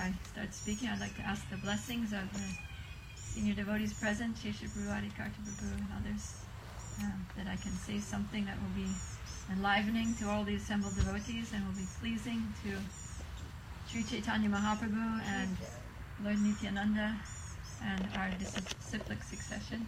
I start speaking, I'd like to ask the blessings of the senior devotees present, Shesha Prabhu, Adikarta Prabhu, and others, that I can say something that will be enlivening to all the assembled devotees and will be pleasing to Sri Chaitanya Mahaprabhu and Lord Nityananda and our disciplic succession.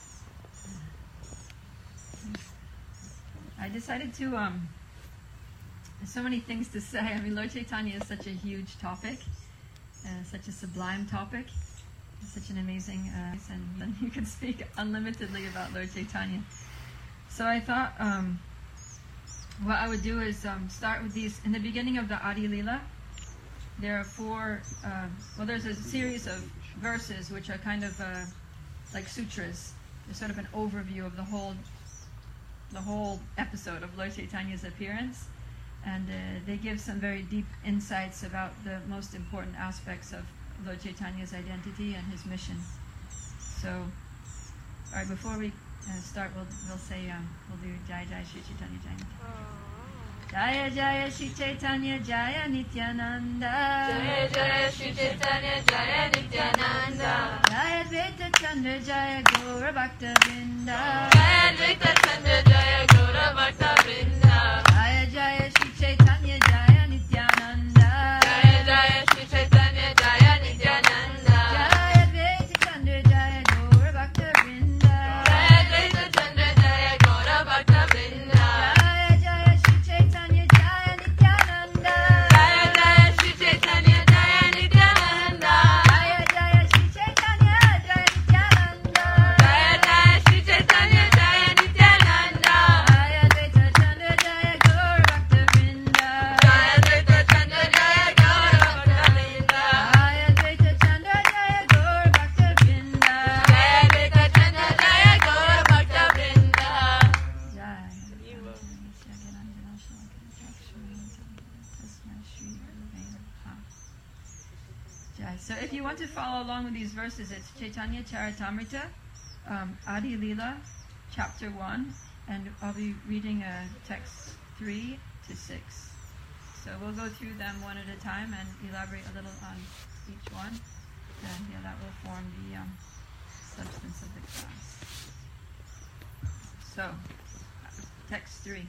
I decided to, there's so many things to say. I mean, Lord Chaitanya is such a huge topic, such a sublime topic, such an amazing, and then you can speak unlimitedly about Lord Chaitanya. So I thought what I would do is start with these. In the beginning of the Adi Lila, there are four, there's a series of verses which are kind of like sutras. They're sort of an overview of the whole episode of Lord Chaitanya's appearance. And they give some very deep insights about the most important aspects of Lord Chaitanya's identity and his mission. So, all right, before we start, we'll say, we'll do Jaya Jaya Shri Chaitanya Jaya Nityananda. Jaya Jaya Shri Chaitanya Jaya Nityananda. Jaya Jaya Shri Chaitanya Jaya Nityananda. Jaya Advaita Chandra Jaya Gaura Bhakta Vrinda. Jaya Advaita Chandra Jaya Gaura Bhakta Vrinda. Jaya Jaya Shri Chaitanya Jaya Nityananda. Jaya Jaya Shri Chaitanya Jaya Nityananda. Jaya Advaita Chandra Jaya Gaura Bhakta Vrinda. Jaya Advaita Chandra Jaya Gaura Bhakta Vrinda. Jaya Jaya Shri Chaitanya Jaya Nityananda. Jaya Jaya Shri Chaitanya Jaya Nityananda. Jaya Jaya Shri Chaitanya Jaya Nityananda. Jaya Jaya Shri Chaitanya Jaya Nityananda. Jaya Advaita Chandra Jaya Gaura Bhakta Vrinda. Jaya Advaita Chandra Jaya Gaura Bhakta Vrinda. Jaya Advaita Chandra Jaya Gaura Bhakta Vrinda. Jaya Advaita Chandra Jaya Gaura Bhakta Vrinda. So if you want to follow along with these verses, it's Chaitanya Charitamrita, Adi Lila, chapter 1, and I'll be reading text 3 to 6. So we'll go through them one at a time and elaborate a little on each one, and that will form the substance of the class. So, text 3.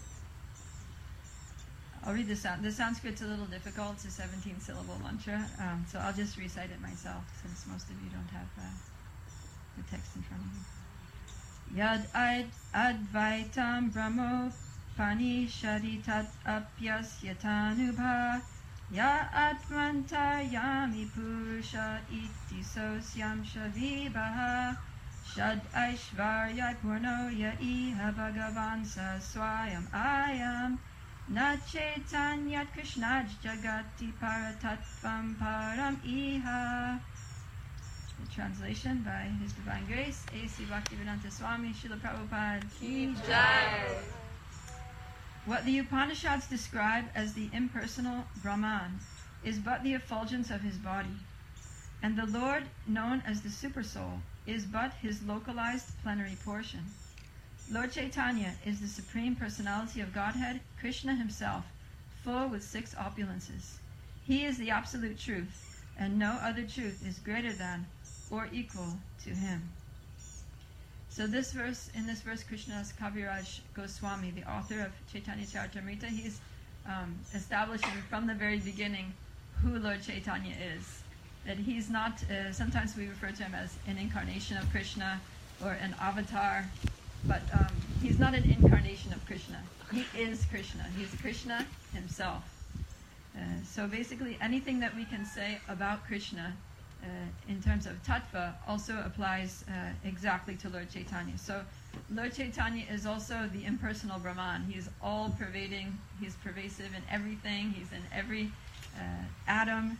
I'll read this out. The Sanskrit's a little difficult. It's a 17-syllable mantra, so I'll just recite it myself, since most of you don't have the text in front of you. Yad advaitam brahmo panishadi tat apyas yatanubha ya atmantayami purusha iti sosyam shavibaha shad aishvarya purno ya iha bhagavan sa swayam ayam na chaitanyat krishnaj jagati paratatvam param iha. The translation by His Divine Grace, A.C. Bhaktivedanta Swami Srila Prabhupada Ki Jai. What the Upanishads describe as the impersonal Brahman is but the effulgence of his body, and the Lord, known as the Supersoul, is but his localized plenary portion. Lord Chaitanya is the Supreme Personality of Godhead, Krishna himself, full with 6 opulences. He is the absolute truth, and no other truth is greater than or equal to him. So in this verse, Krishnadas Kaviraj Goswami, the author of Chaitanya Charitamrita, he's establishing from the very beginning who Lord Chaitanya is. That he's not, sometimes we refer to him as an incarnation of Krishna or an avatar, but he's not an incarnation of Krishna. He is Krishna. He's Krishna himself. So basically anything that we can say about Krishna in terms of tattva also applies exactly to Lord Chaitanya. So Lord Chaitanya is also the impersonal Brahman. He's all-pervading. He's pervasive in everything. He's in every atom.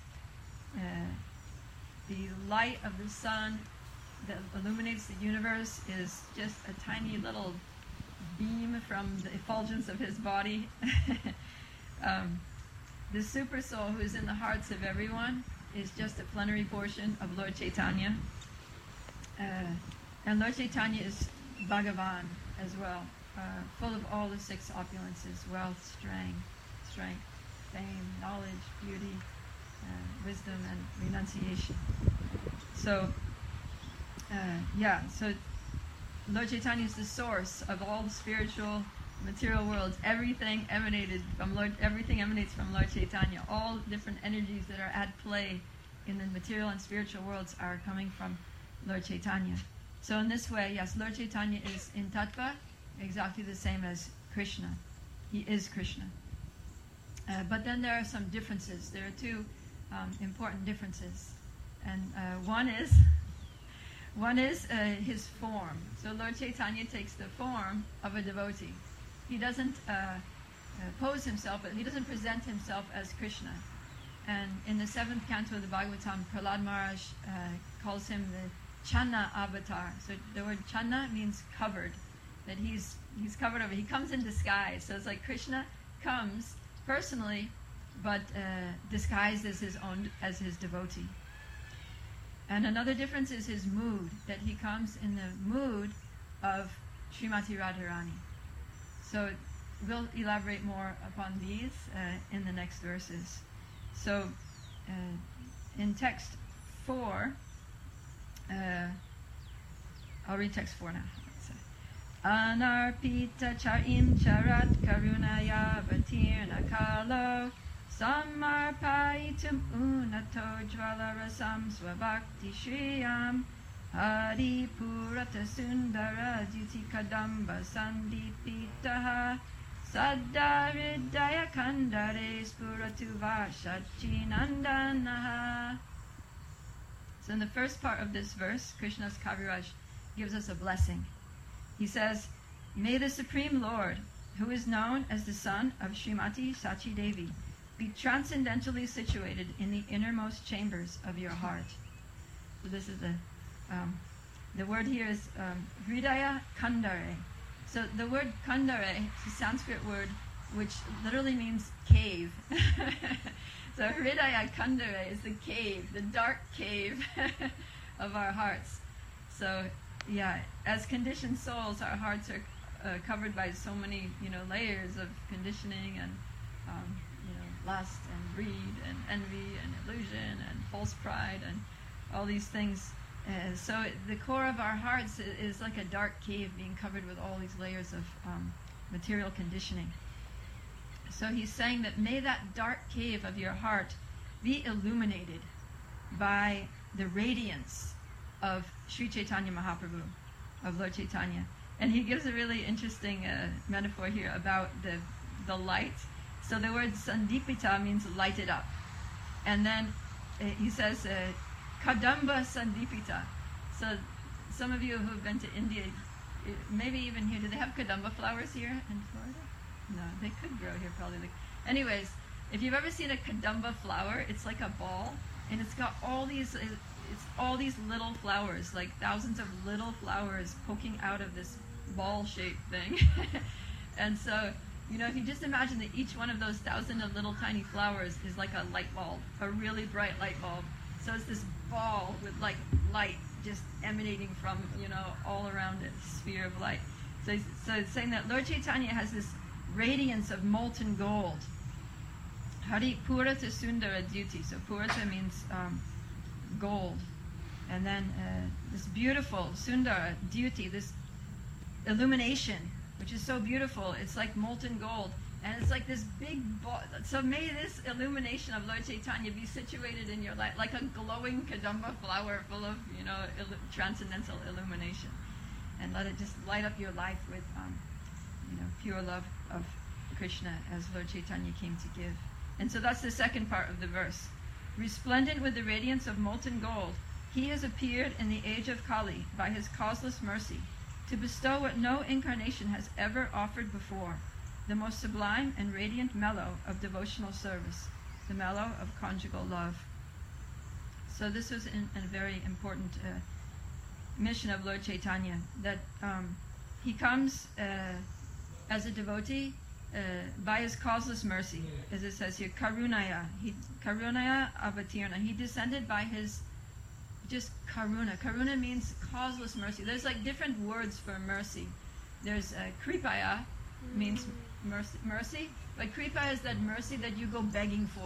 The light of the sun that illuminates the universe is just a tiny little beam from the effulgence of his body. The Super Soul, who is in the hearts of everyone, is just a plenary portion of Lord Chaitanya. And Lord Chaitanya is Bhagavan as well, full of all the 6 opulences: wealth, strength, fame, knowledge, beauty, wisdom and renunciation. So, so Lord Chaitanya is the source of all the spiritual, material worlds. Everything emanates from Lord Chaitanya. All different energies that are at play in the material and spiritual worlds are coming from Lord Chaitanya. So in this way, yes, Lord Chaitanya is in tattva exactly the same as Krishna. He is Krishna. But then there are some differences. There are two important differences. And one is his form. So Lord Chaitanya takes the form of a devotee. He doesn't pose himself, but he doesn't present himself as Krishna. And in the 7th canto of the Bhagavatam, Prahlad Maharaj calls him the Channa avatar. So the word Channa means covered, that he's covered over. He comes in disguise. So it's like Krishna comes personally, but disguised as his devotee. And another difference is his mood, that he comes in the mood of Srimati Radharani. So we'll elaborate more upon these in the next verses. So in text 4, I'll read text 4 now. Anarpita charim charat karunaya vatirna kalo samarpaitum unato jvalarasam svabhakti shriyam hari purata sundara duti kadamba sandipitaha Saddaridaya kandare spuratu vashacinandanaha. So in the first part of this verse, Krishna's Kaviraj gives us a blessing. He says, "May the Supreme Lord, who is known as the son of Srimati Sachi Devi, be transcendentally situated in the innermost chambers of your heart." So this is the word here is Hridaya Kandare. So the word Kandare is a Sanskrit word which literally means cave. So Hridaya Kandare is the cave, the dark cave of our hearts. So yeah, as conditioned souls, our hearts are covered by so many, layers of conditioning and, lust and greed and envy and illusion and false pride and all these things. So the core of our hearts is like a dark cave being covered with all these layers of material conditioning. So he's saying that may that dark cave of your heart be illuminated by the radiance of Sri Chaitanya Mahaprabhu, of Lord Chaitanya. And he gives a really interesting metaphor here about the light. So the word sandipita means lighted up. And then he says kadamba sandipita. So some of you who've been to India, maybe even here, do they have kadamba flowers here in Florida? No, they could grow here probably. Anyways, if you've ever seen a kadamba flower, it's like a ball, and it's got all these little flowers, like thousands of little flowers poking out of this ball-shaped thing. And so, if you just imagine that each one of those 1,000 of little tiny flowers is like a light bulb, a really bright light bulb. So it's this ball with like light just emanating from, all around it, sphere of light. So it's saying that Lord Chaitanya has this radiance of molten gold. Hari Purata Sundara Duty. So Purata means gold. And then this beautiful Sundara Duty, this illumination, which is so beautiful. It's like molten gold. And it's like this big ball. So may this illumination of Lord Chaitanya be situated in your life, like a glowing kadamba flower full of, transcendental illumination. And let it just light up your life with, pure love of Krishna as Lord Chaitanya came to give. And so that's the second part of the verse. Resplendent with the radiance of molten gold, he has appeared in the age of Kali by his causeless mercy to bestow what no incarnation has ever offered before, the most sublime and radiant mellow of devotional service, the mellow of conjugal love. So this was a very important mission of Lord Chaitanya, that he comes as a devotee by his causeless mercy, as it says here, karunaya avatirna. He descended by his just karuna. Karuna means causeless mercy. There's like different words for mercy. There's kripaya, means mercy, but kripa is that mercy that you go begging for.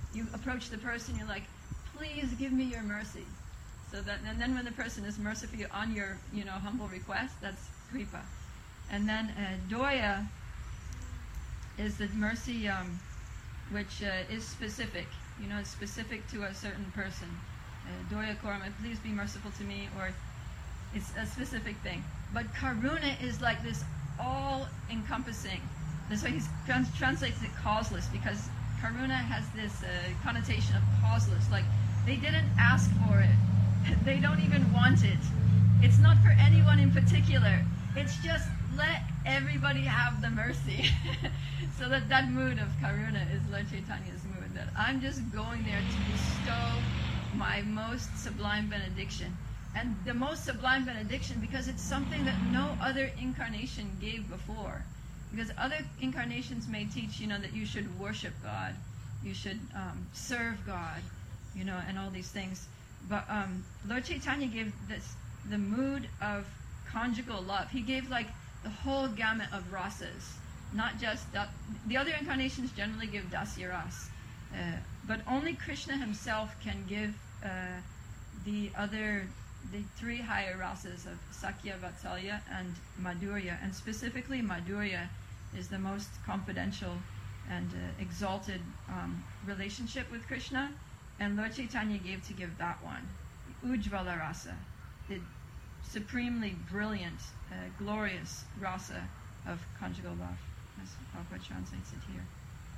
you approach the person, you're like, please give me your mercy. So that, and then when the person is merciful on your, humble request, that's kripa. And then doya is the mercy which is specific. It's specific to a certain person. Doya korma, please be merciful to me, or it's a specific thing. But karuna is like this all-encompassing. That's why he translates it causeless, because karuna has this connotation of causeless. Like, they didn't ask for it. They don't even want it. It's not for anyone in particular. It's just let everybody have the mercy. So that mood of karuna is Lord Chaitanya's mood, that I'm just going there to bestow my most sublime benediction. And the most sublime benediction because it's something that no other incarnation gave before. Because other incarnations may teach, that you should worship God, you should serve God, and all these things. But Lord Chaitanya gave the mood of conjugal love. He gave like the whole gamut of rasas, not just the other incarnations generally give dasya ras, but only Krishna himself can give the three higher rasas of Sakya, Vatsalya, and Madhurya. And specifically Madhurya is the most confidential and exalted relationship with Krishna. And Lord Chaitanya gave that one, Ujjvala Rasa, the supremely brilliant, glorious rasa of conjugal love. As Prabhupada translates it here.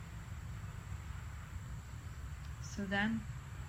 So then,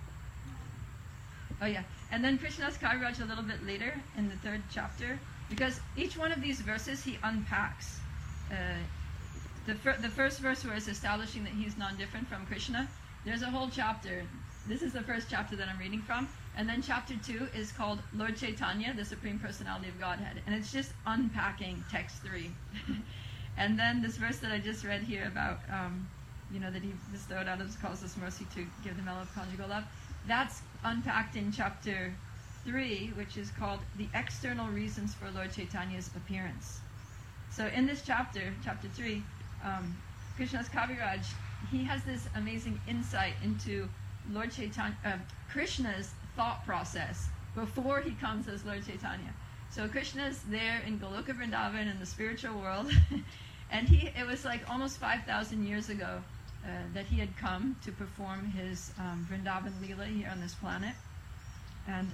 and then Krishna's Kaviraj a little bit later in the 3rd chapter, because each one of these verses he unpacks. The first verse where it's establishing that he's non-different from Krishna, there's a whole chapter. This is the first chapter that I'm reading from. And then chapter 2 is called Lord Chaitanya, the Supreme Personality of Godhead. And it's just unpacking text 3. And then this verse that I just read here about, that he bestowed out of his causeless mercy to give the mellow of conjugal love, that's unpacked in chapter 3, which is called The External Reasons for Lord Chaitanya's Appearance. So in this chapter 3, Krishna's Kaviraj, he has this amazing insight into Lord Chaitanya, Krishna's thought process before he comes as Lord Chaitanya. So Krishna's there in Goloka Vrindavan in the spiritual world, and it was like almost 5,000 years ago that he had come to perform his Vrindavan Leela here on this planet. And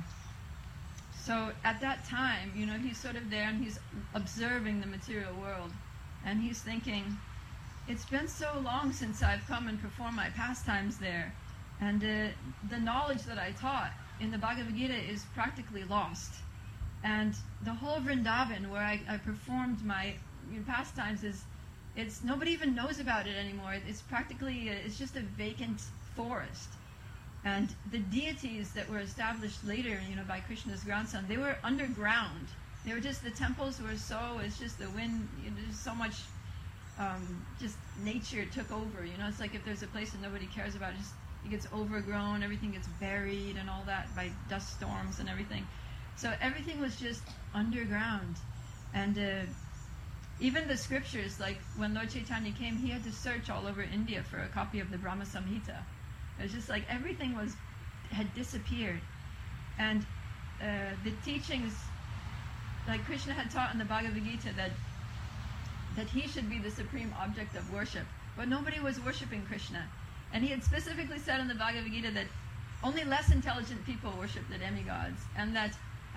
so at that time, he's sort of there and he's observing the material world, and he's thinking, it's been so long since I've come and performed my pastimes there. And the knowledge that I taught in the Bhagavad Gita is practically lost. And the whole Vrindavan where I performed my pastimes it's nobody even knows about it anymore. It's practically, it's just a vacant forest. And the deities that were established later, by Krishna's grandson, they were underground. They were just, the temples were it's just the wind, there's so much, just nature took over. It's like if there's a place that nobody cares about, it gets overgrown, everything gets buried and all that by dust storms and everything. So everything was just underground. And even the scriptures, like when Lord Chaitanya came, he had to search all over India for a copy of the Brahma Samhita. It was just like everything had disappeared. And the teachings, like Krishna had taught in the Bhagavad Gita that he should be the supreme object of worship. But nobody was worshiping Krishna. And he had specifically said in the Bhagavad Gita that only less intelligent people worship the demigods, and that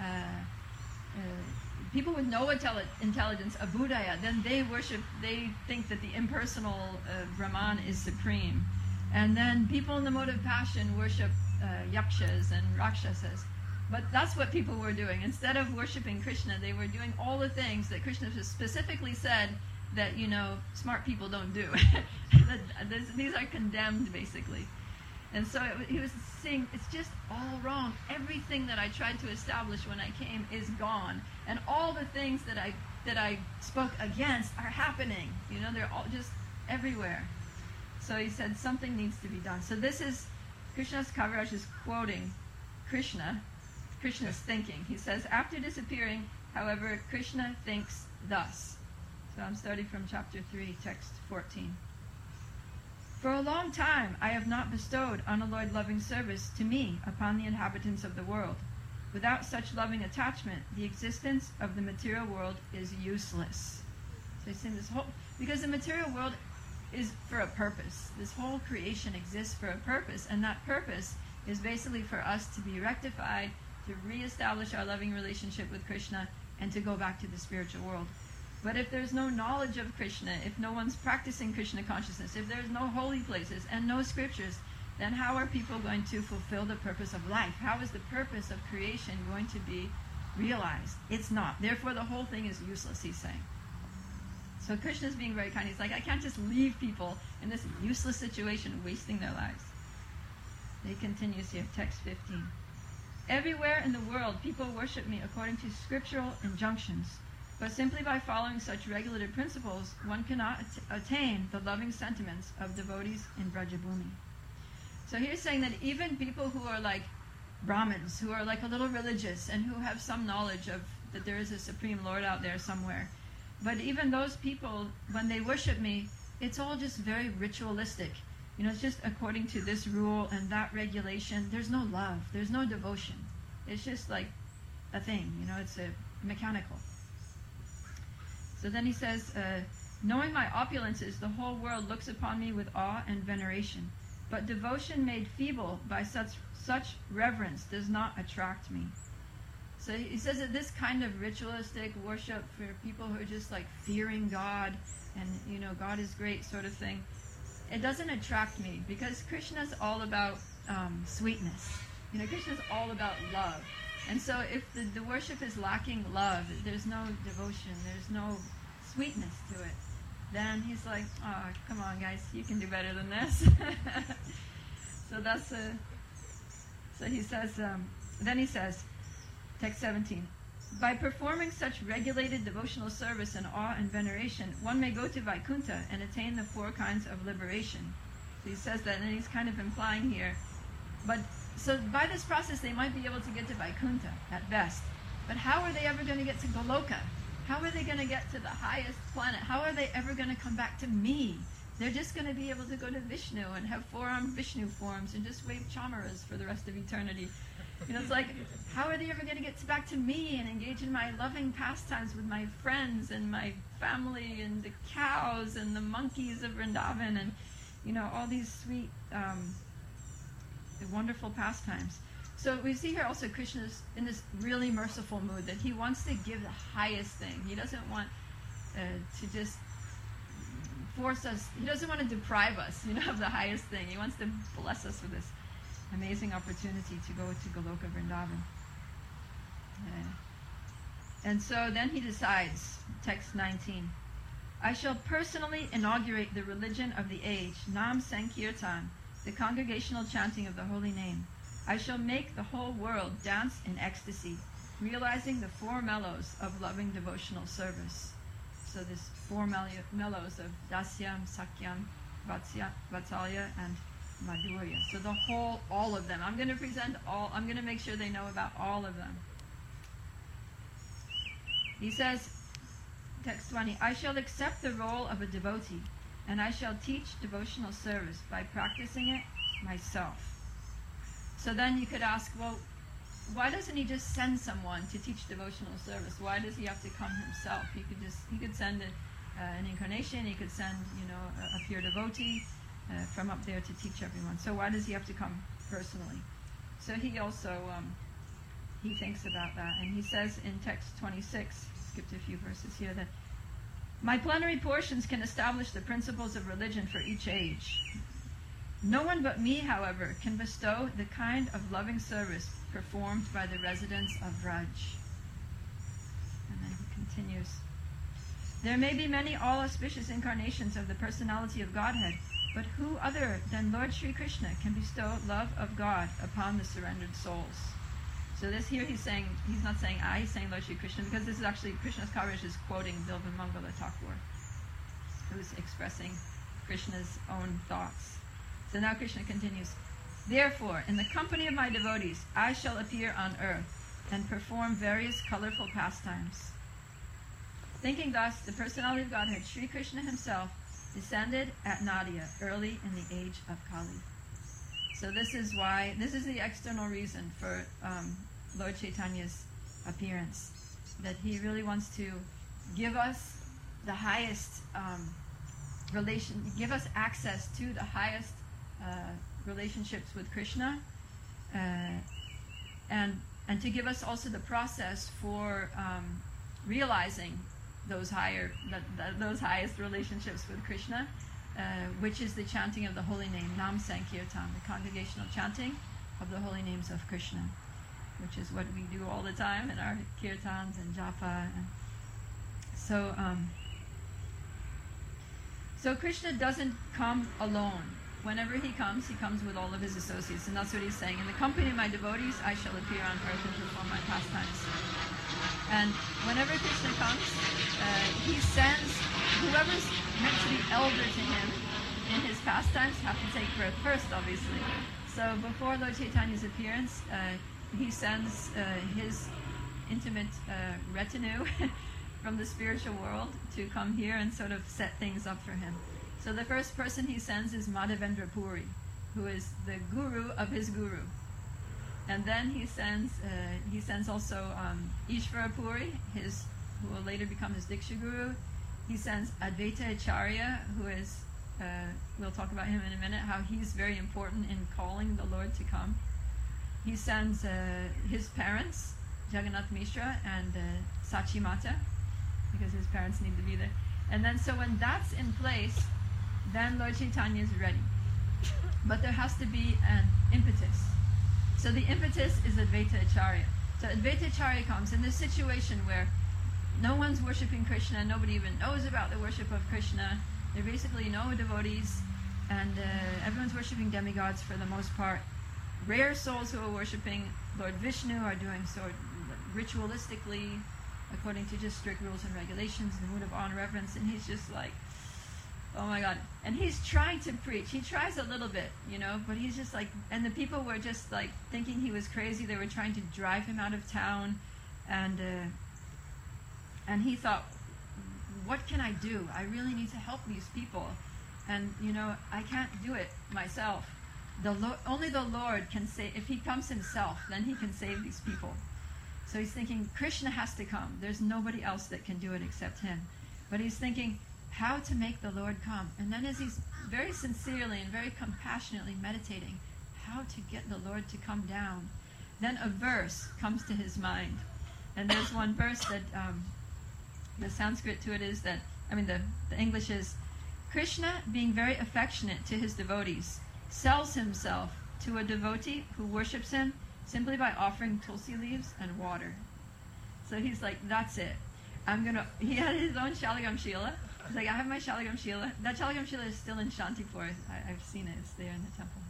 people with no intelligence, abudaya, then they think that the impersonal Brahman is supreme. And then people in the mode of passion worship yakshas and rakshasas. But that's what people were doing. Instead of worshiping Krishna, they were doing all the things that Krishna specifically said that, smart people don't do. These are condemned, basically. And so he was saying, it's just all wrong. Everything that I tried to establish when I came is gone. And all the things that I spoke against are happening. They're all just everywhere. So he said, something needs to be done. So this is, Krishna's Kaviraj is quoting Krishna's thinking. He says, after disappearing, however, Krishna thinks thus. So I'm starting from chapter 3, text 14. For a long time I have not bestowed unalloyed loving service to me upon the inhabitants of the world. Without such loving attachment, the existence of the material world is useless. So he's saying this whole, because the material world is for a purpose. This whole creation exists for a purpose, and that purpose is basically for us to be rectified, to reestablish our loving relationship with Krishna, and to go back to the spiritual world. But if there's no knowledge of Krishna, if no one's practicing Krishna consciousness, if there's no holy places and no scriptures, then how are people going to fulfill the purpose of life? How is the purpose of creation going to be realized? It's not. Therefore, the whole thing is useless, he's saying. So Krishna's being very kind. He's like, I can't just leave people in this useless situation wasting their lives. He continues here, text 15. Everywhere in the world, people worship me according to scriptural injunctions. But simply by following such regulative principles, one cannot attain the loving sentiments of devotees in Brajabhumi. So he's saying that even people who are like Brahmins, who are like a little religious, and who have some knowledge of that there is a Supreme Lord out there somewhere, but even those people, when they worship me, it's all just very ritualistic. You know, it's just according to this rule and that regulation. There's no love. There's no devotion. It's just like a thing. You know, it's a mechanical. So then he says, knowing my opulences, the whole world looks upon me with awe and veneration. But devotion made feeble by such reverence does not attract me. So he says that this kind of ritualistic worship for people who are just like fearing God and, you know, God is great sort of thing, it doesn't attract me, because Krishna's all about sweetness. You know, Krishna's all about love. And so if the worship is lacking love, there's no devotion, there's no sweetness to it, then he's like, oh, come on guys, you can do better than this. So that's so he says, then he says, text 17, by performing such regulated devotional service in awe and veneration, one may go to Vaikuntha and attain the 4 kinds of liberation. So he says that, and he's kind of implying here, but so by this process they might be able to get to Vaikuntha at best, but how are they ever going to get to Goloka? How are they going to get to the highest planet? How are they ever going to come back to me? They're just going to be able to go to Vishnu and have 4-armed Vishnu forms and just wave chamaras for the rest of eternity. You know, it's like, how are they ever going to get back to me and engage in my loving pastimes with my friends and my family and the cows and the monkeys of Vrindavan and, you know, all these sweet, wonderful pastimes. So we see here also Krishna's in this really merciful mood that he wants to give the highest thing. He doesn't want to just force us, he doesn't want to deprive us, you know, of the highest thing. He wants to bless us with this amazing opportunity to go to Goloka Vrindavan. And so then he decides, text 19, I shall personally inaugurate the religion of the age, Nam Sankirtan, the congregational chanting of the holy name. I shall make the whole world dance in ecstasy, realizing the 4 mellows of loving devotional service. So this 4 mellows of Dasyam, Sakyam, Vatsalya, and Madhurya. So the whole, all of them. I'm going to present all, I'm going to make sure they know about all of them. He says, text 20, I shall accept the role of a devotee, and I shall teach devotional service by practicing it myself. So then you could ask, well, why doesn't he just send someone to teach devotional service? Why does he have to come himself? He could send an incarnation. He could send, you know, a pure devotee from up there to teach everyone. So why does he have to come personally? So he also he thinks about that, and he says in text 26, skipped a few verses here, that my plenary portions can establish the principles of religion for each age. No one but me, however, can bestow the kind of loving service performed by the residents of Vraj. And then he continues. There may be many all-auspicious incarnations of the personality of Godhead, but who other than Lord Sri Krishna can bestow love of God upon the surrendered souls? So this here he's saying, he's not saying I, he's saying Lord Sri Krishna, because this is actually, Krishna's Kaviraj is quoting Bilvamangala Thakur, who's expressing Krishna's own thoughts. So now Krishna continues, therefore, in the company of my devotees, I shall appear on earth and perform various colorful pastimes. Thinking thus, the personality of Godhead, Sri Krishna himself, descended at Nadia early in the age of Kali. So this is the external reason for Lord Chaitanya's appearance, that he really wants to give us the highest give us access to the highest relationships with Krishna, and to give us also the process for realizing those highest relationships with Krishna, which is the chanting of the holy name, Nam Sankirtan, the congregational chanting of the holy names of Krishna, which is what we do all the time in our kirtans and japa. So Krishna doesn't come alone. Whenever he comes with all of his associates, and that's what he's saying. In the company of my devotees, I shall appear on earth and perform my pastimes. And whenever Krishna comes, he sends whoever's meant to be elder to him in his pastimes have to take birth first, obviously. So before Lord Chaitanya's appearance, he sends his intimate retinue from the spiritual world to come here and sort of set things up for him. So the first person he sends is Madhavendra Puri, who is the guru of his guru. And then he sends also Ishvara Puri, who will later become his Diksha Guru. He sends Advaita Acharya, who is, we'll talk about him in a minute, how he's very important in calling the Lord to come. He sends his parents, Jagannath Mishra and Sachi Mata, because his parents need to be there. And then so when that's in place, then Lord Chaitanya is ready. But there has to be an impetus. So the impetus is Advaita Acharya. So Advaita Acharya comes in this situation where no one's worshipping Krishna, nobody even knows about the worship of Krishna. There are basically no devotees, and everyone's worshipping demigods for the most part. Rare souls who are worshipping Lord Vishnu are doing so ritualistically, according to just strict rules and regulations, in the mood of honor, reverence, and he's just like, oh my God. And he's trying to preach. He tries a little bit, but he's just like, and the people were just like thinking he was crazy. They were trying to drive him out of town, and he thought, what can I do? I really need to help these people, and I can't do it myself. Only the Lord can save. If he comes himself, then he can save these people. So he's thinking, Krishna has to come. There's nobody else that can do it except him. But he's thinking how to make the Lord come. And then as he's very sincerely and very compassionately meditating how to get the Lord to come down, then a verse comes to his mind. And there's one verse that, the Sanskrit to it is that, the English is, Krishna, being very affectionate to his devotees, sells himself to a devotee who worships him simply by offering tulsi leaves and water. So he's like, that's it. He had his own Shalagam Shila. He's like, I have my Shalagam Shila. That Shalagam Shila is still in Shantipur. I've seen it. It's there in the temple.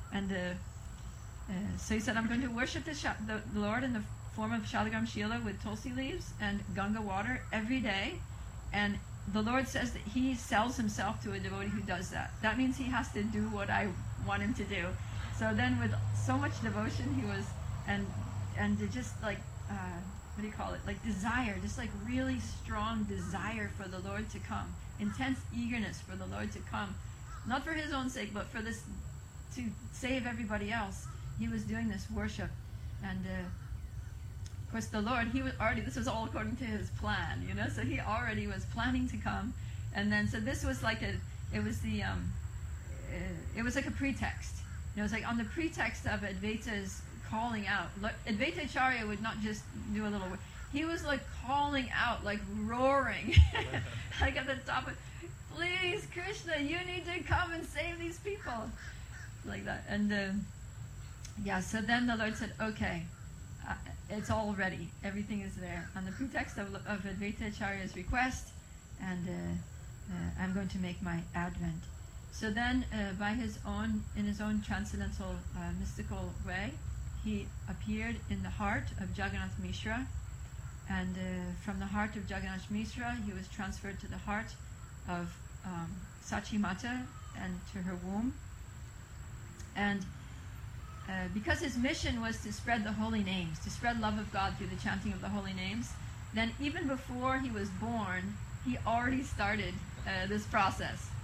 And so he said, I'm going to worship the Lord in the form of Shalagam Shila with tulsi leaves and Ganga water every day. And the Lord says that he sells himself to a devotee who does that. That means he has to do what I want him to do. So then with so much devotion he was, and just like, what do you call it? Like desire, just like really strong desire for the Lord to come. Intense eagerness for the Lord to come. Not for his own sake, but for this, to save everybody else. He was doing this worship. And of course the Lord, this was all according to his plan, so he already was planning to come. And then, so this was like it was like a pretext. It was like on the pretext of Advaita's calling out. Advaita Acharya would not just do a little word. He was like calling out, like roaring, like at the top of, please, Krishna, you need to come and save these people. Like that. And so then the Lord said, okay, it's all ready. Everything is there. On the pretext of Advaita Acharya's request, and I'm going to make my advent. So then, in his own transcendental, mystical way, he appeared in the heart of Jagannath Mishra, and from the heart of Jagannath Mishra, he was transferred to the heart of Sachi Mata and to her womb. And because his mission was to spread the holy names, to spread love of God through the chanting of the holy names, then even before he was born, he already started this process.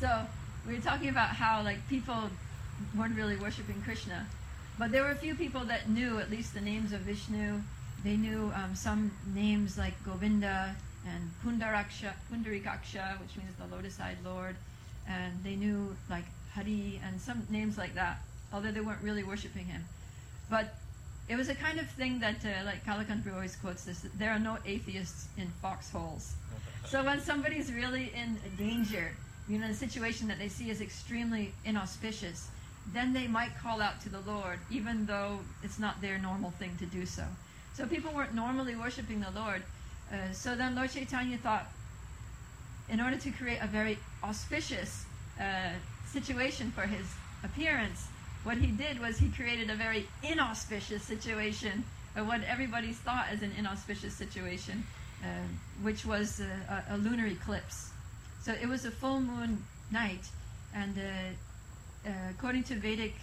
So we were talking about how like people weren't really worshiping Krishna, but there were a few people that knew at least the names of Vishnu. They knew some names like Govinda and Pundarikaksha, which means the lotus-eyed Lord, and they knew like Hari and some names like that, although they weren't really worshiping him. But it was a kind of thing that, like Kalakantri always quotes this, there are no atheists in foxholes. So when somebody's really in danger, in a situation that they see as extremely inauspicious, then they might call out to the Lord, even though it's not their normal thing to do so. So people weren't normally worshiping the Lord. So then Lord Chaitanya thought, in order to create a very auspicious situation for his appearance, what he did was he created a very inauspicious situation, or what everybody thought as an inauspicious situation, which was a lunar eclipse. So it was a full moon night, and according to Vedic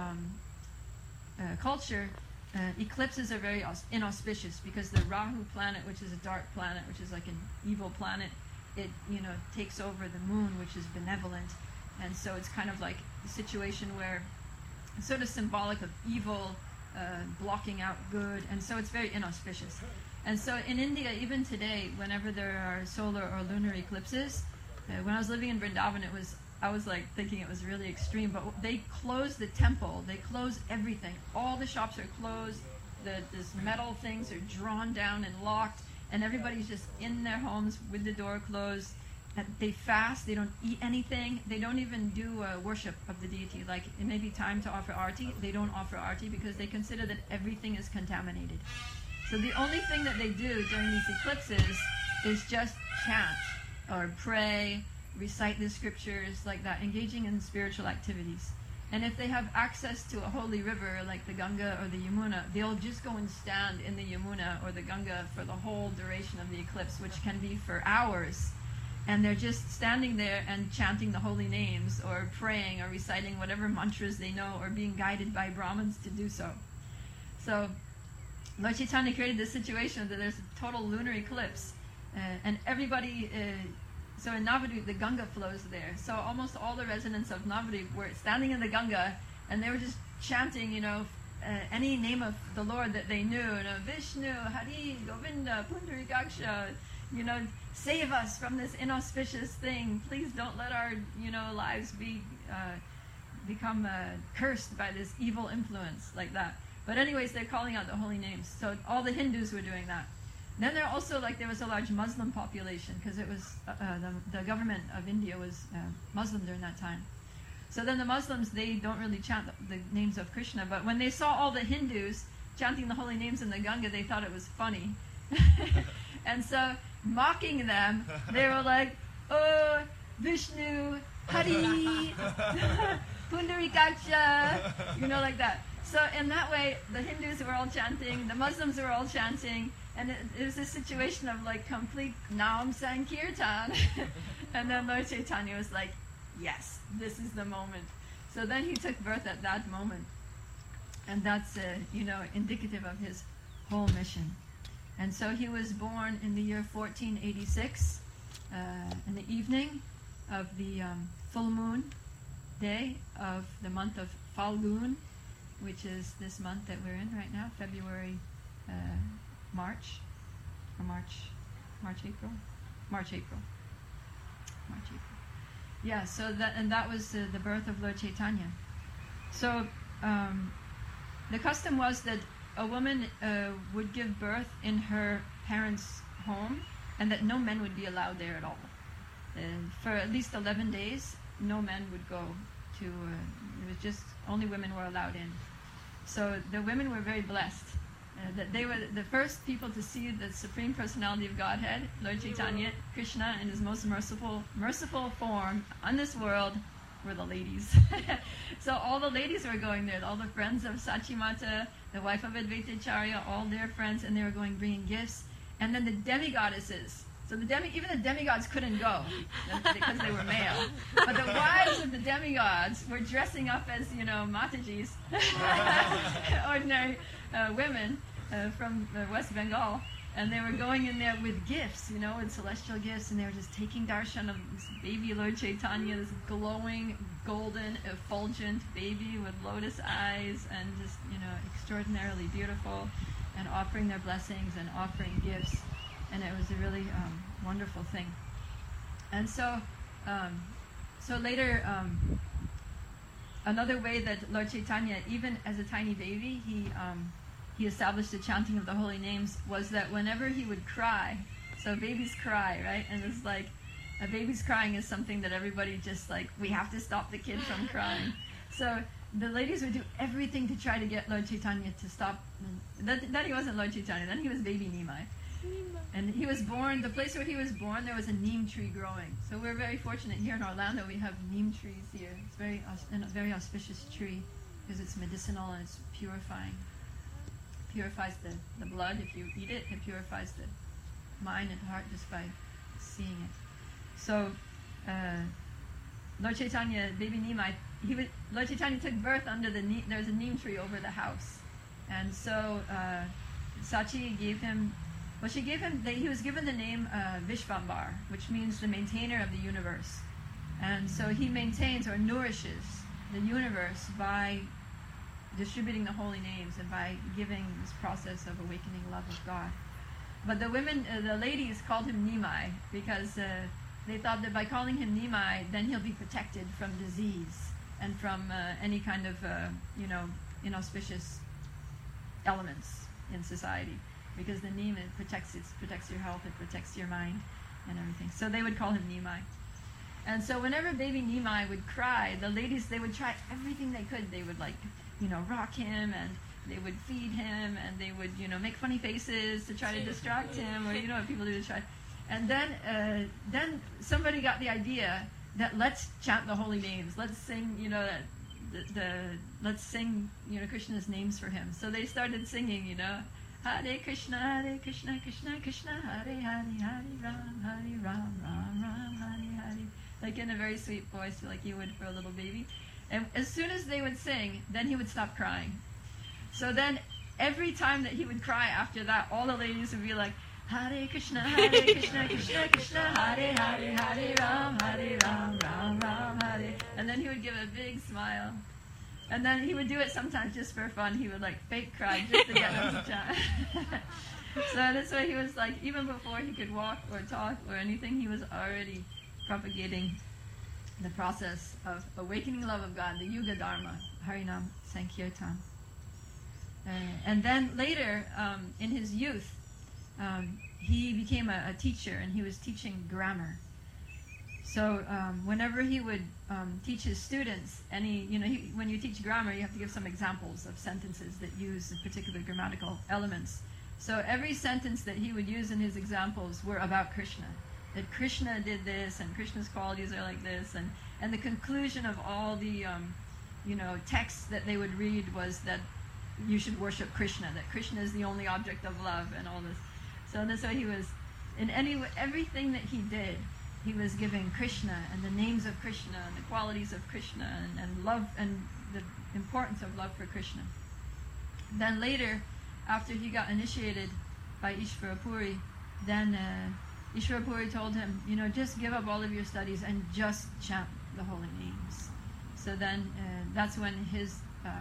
culture, eclipses are very inauspicious because the Rahu planet, which is a dark planet, which is like an evil planet, it takes over the moon, which is benevolent, and so it's kind of like a situation where it's sort of symbolic of evil blocking out good, and so it's very inauspicious. And so in India, even today, whenever there are solar or lunar eclipses, when I was living in Vrindavan, I was like thinking it was really extreme, but they close the temple, they close everything. All the shops are closed, these metal things are drawn down and locked, and everybody's just in their homes with the door closed. They fast, they don't eat anything, they don't even do worship of the deity. Like it may be time to offer arti, they don't offer arti because they consider that everything is contaminated. So the only thing that they do during these eclipses is just chant or pray, recite the scriptures, like that, engaging in spiritual activities. And if they have access to a holy river like the Ganga or the Yamuna, they'll just go and stand in the Yamuna or the Ganga for the whole duration of the eclipse, which can be for hours. And they're just standing there and chanting the holy names or praying or reciting whatever mantras they know or being guided by Brahmins to do so. So Lord Chaitanya created this situation that there's a total lunar eclipse, and everybody, so in Navadvip the Ganga flows there, so almost all the residents of Navadvip were standing in the Ganga and they were just chanting, any name of the Lord that they knew, Vishnu, Hari, Govinda, Pundarikaksha, save us from this inauspicious thing. Please don't let our, lives become cursed by this evil influence, like that. But anyways, they're calling out the holy names. So all the Hindus were doing that. Then there also, there was a large Muslim population, because it was, the government of India was Muslim during that time. So then the Muslims, they don't really chant the names of Krishna, but when they saw all the Hindus chanting the holy names in the Ganga, they thought it was funny. And so, mocking them, they were like, oh, Vishnu, Hari, Pundarikaksha, like that. So in that way, the Hindus were all chanting, the Muslims were all chanting, and it was a situation of complete Naam Sankirtan. And then Lord Chaitanya was like, yes, this is the moment. So then he took birth at that moment. And that's, indicative of his whole mission. And so he was born in the year 1486, in the evening of the full moon day of the month of Falgun, which is this month that we're in right now, February, March, April. Yeah, so that was the birth of Lord Chaitanya. So the custom was that a woman would give birth in her parents' home, and that no men would be allowed there at all. For at least 11 days, no men would go to, it was just, only women were allowed in. So the women were very blessed. That they were the first people to see the Supreme Personality of Godhead, Lord Chaitanya, Krishna, in his most merciful form on this world, were the ladies. So all the ladies were going there, all the friends of Sachimata, the wife of Advaitacharya, all their friends, and they were going bringing gifts. And then the demigoddesses. So even the demigods couldn't go because they were male. But the wives of the demigods were dressing up as, Matajis, ordinary women from West Bengal. And they were going in there with gifts, with celestial gifts, and they were just taking darshan of this baby Lord Chaitanya, this glowing, golden, effulgent baby with lotus eyes, and just, extraordinarily beautiful, and offering their blessings and offering gifts. And it was a really wonderful thing. And so later, another way that Lord Chaitanya, even as a tiny baby, he established the chanting of the holy names was that whenever he would cry, so babies cry, right? And it's like, a baby's crying is something that everybody just like, we have to stop the kid from crying. So the ladies would do everything to try to get Lord Chaitanya to stop. Then he wasn't Lord Chaitanya, then he was baby Nimai. And he was born, the place where he was born, there was a neem tree growing. So we're very fortunate here in Orlando, we have neem trees here. It's a very auspicious tree because it's medicinal and it's purifying. Purifies the blood. If you eat it, it purifies the mind and heart just by seeing it. So Lord Chaitanya, baby Nimai, Lord Chaitanya took birth under there's a neem tree over the house. And so Sachi gave him, he was given the name Vishvambar, which means the maintainer of the universe. And so he maintains or nourishes the universe by distributing the holy names and by giving this process of awakening love of God. But the women, the ladies called him Nimai because they thought that by calling him Nimai, then he'll be protected from disease and from any kind of, inauspicious elements in society. Because the neem, it protects your health, it protects your mind and everything. So they would call him Nimai. And so whenever baby Nimai would cry, the ladies, they would try everything they could. They would rock him, and they would feed him, and they would, make funny faces to try to distract him, or what people do to try. And then somebody got the idea that let's chant the holy names. Let's sing, let's sing, Krishna's names for him. So they started singing, Hare Krishna, Krishna Krishna, Hare Hare, Hare Ram, Ram Ram, Hare Hare. Like in a very sweet voice, like you would for a little baby. And as soon as they would sing, then he would stop crying. So then every time that he would cry after that, all the ladies would be like, Hare Krishna, Krishna Krishna, Hare Hare, Hare Ram, Ram Ram, Hare. And then he would give a big smile. And then he would do it sometimes just for fun. He would fake cry just to get them to chant. So that's why he was even before he could walk or talk or anything, he was already propagating the process of awakening love of God, the Yuga Dharma, Harinam Sankirtan. And then later, in his youth, he became a teacher, and he was teaching grammar. So whenever he would teach his students, when you teach grammar, you have to give some examples of sentences that use particular grammatical elements. So every sentence that he would use in his examples were about Krishna. That Krishna did this, and Krishna's qualities are like this, and the conclusion of all the texts that they would read was that you should worship Krishna, that Krishna is the only object of love, and all this. So that's why he was, in everything that he did, he was giving Krishna and the names of Krishna and the qualities of Krishna and love and the importance of love for Krishna. Then later, after he got initiated by Ishvara Puri, then Ishvara Puri told him, just give up all of your studies and just chant the holy names. So then that's when his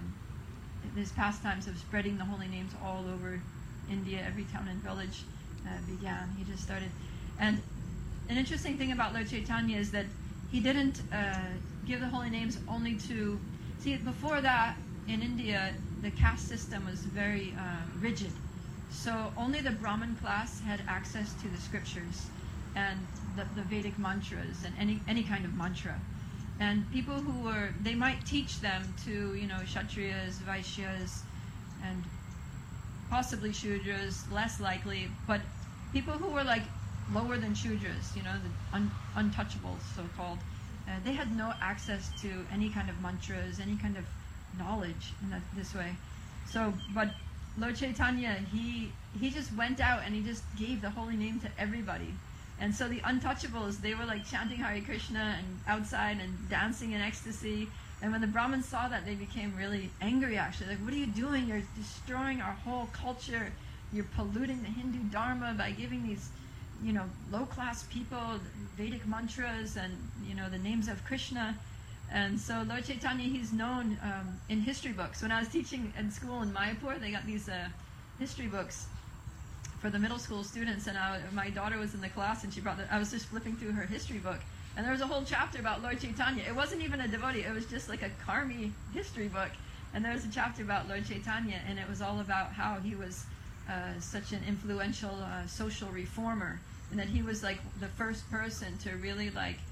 pastimes of spreading the holy names all over India, every town and village began. He just started. And an interesting thing about Lord Chaitanya is that he didn't give the holy names only to... See, before that, in India, the caste system was very rigid. So only the Brahmin class had access to the scriptures and the Vedic mantras and any kind of mantra. And people who were... They might teach them to, Kshatriyas, Vaishyas, and possibly Shudras, less likely, but people who were lower than Shudras, the untouchables, so-called, they had no access to any kind of mantras, any kind of knowledge in this way. So, but Lord Chaitanya, he just went out and he just gave the holy name to everybody. And so the untouchables, they were chanting Hare Krishna and outside and dancing in ecstasy. And when the Brahmins saw that, they became really angry, actually. What are you doing? You're destroying our whole culture. you're polluting the Hindu Dharma by giving these, low-class people Vedic mantras and, the names of Krishna. And so Lord Chaitanya, he's known in history books. When I was teaching in school in Mayapur, they got these history books for the middle school students, and my daughter was in the class, and I was just flipping through her history book, and there was a whole chapter about Lord Chaitanya. It wasn't even a devotee, it was just like a karmi history book, and there was a chapter about Lord Chaitanya, and it was all about how he was such an influential social reformer, and that he was like the first person to really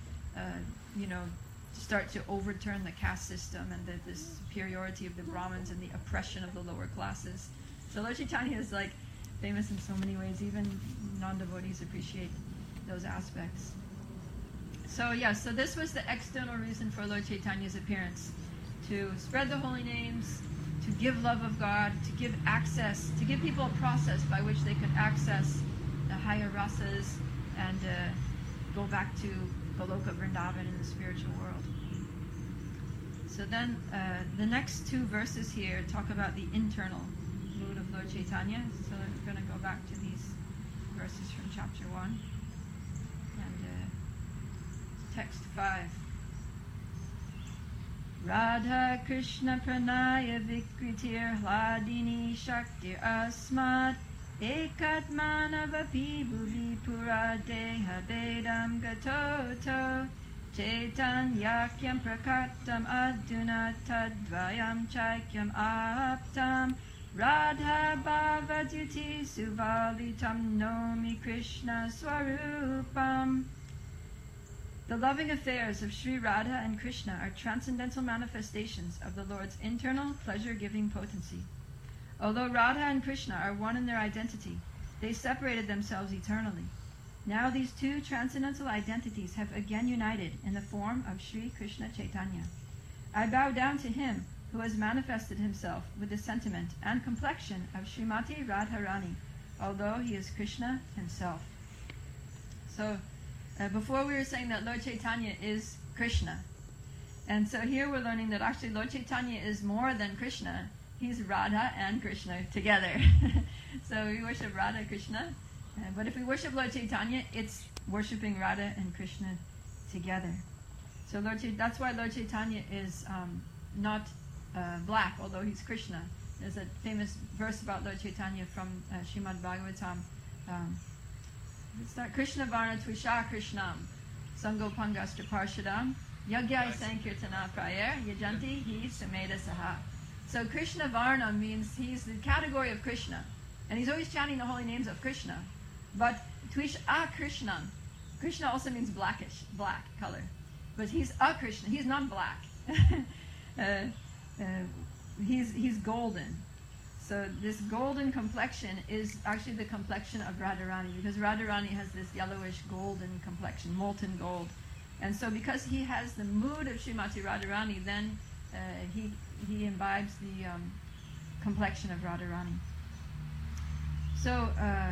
start to overturn the caste system and the superiority of the Brahmins and the oppression of the lower classes. So Lord Chaitanya is like famous in so many ways. Even non-devotees appreciate those aspects. So so this was the external reason for Lord Chaitanya's appearance: to spread the holy names, to give love of God, to give access, to give people a process by which they could access the higher rasas and go back to Goloka Vrindavan in the spiritual world. So then the next two verses here talk about the internal mood of Lord Chaitanya. So we're going to go back to these verses from chapter 1 and text 5. Radha Krishna Pranaya Vikritir Hladini Shaktir Asmad Ekatmanavapi Bhuvi Pura Deha Vedam Gatoto Chaitanyakyam Prakatam Aduna Tadvayam Chaikyam Aptam Radha Bhavadyuti Suvalitam Nomi Krishna Swarupam. The loving affairs of Sri Radha and Krishna are transcendental manifestations of the Lord's internal pleasure-giving potency. Although Radha and Krishna are one in their identity, they separated themselves eternally. Now these two transcendental identities have again united in the form of Sri Krishna Chaitanya. I bow down to him who has manifested himself with the sentiment and complexion of Srimati Radharani, although he is Krishna himself. So, before we were saying that Lord Chaitanya is Krishna. And so here we're learning that actually Lord Chaitanya is more than Krishna. He's Radha and Krishna together. So we worship Radha Krishna. But if we worship Lord Chaitanya, it's worshiping Radha and Krishna together. So that's why Lord Chaitanya is not black, although he's Krishna. There's a famous verse about Lord Chaitanya from Srimad Bhagavatam. Krishna Varna Tvisha Krishnam Sango Pangastra Parshadam Yagyai Sankirtana Prayer Yajanti Hi Sameda Saha. So Krishna Varna means he's the category of Krishna, and he's always chanting the holy names of Krishna. But Tvisha Krishnam, Krishna also means blackish, black color, but he's a Krishna. He's not black. He's golden. So this golden complexion is actually the complexion of Radharani, because Radharani has this yellowish golden complexion, molten gold. And so because he has the mood of Srimati Radharani, then he imbibes the complexion of Radharani. So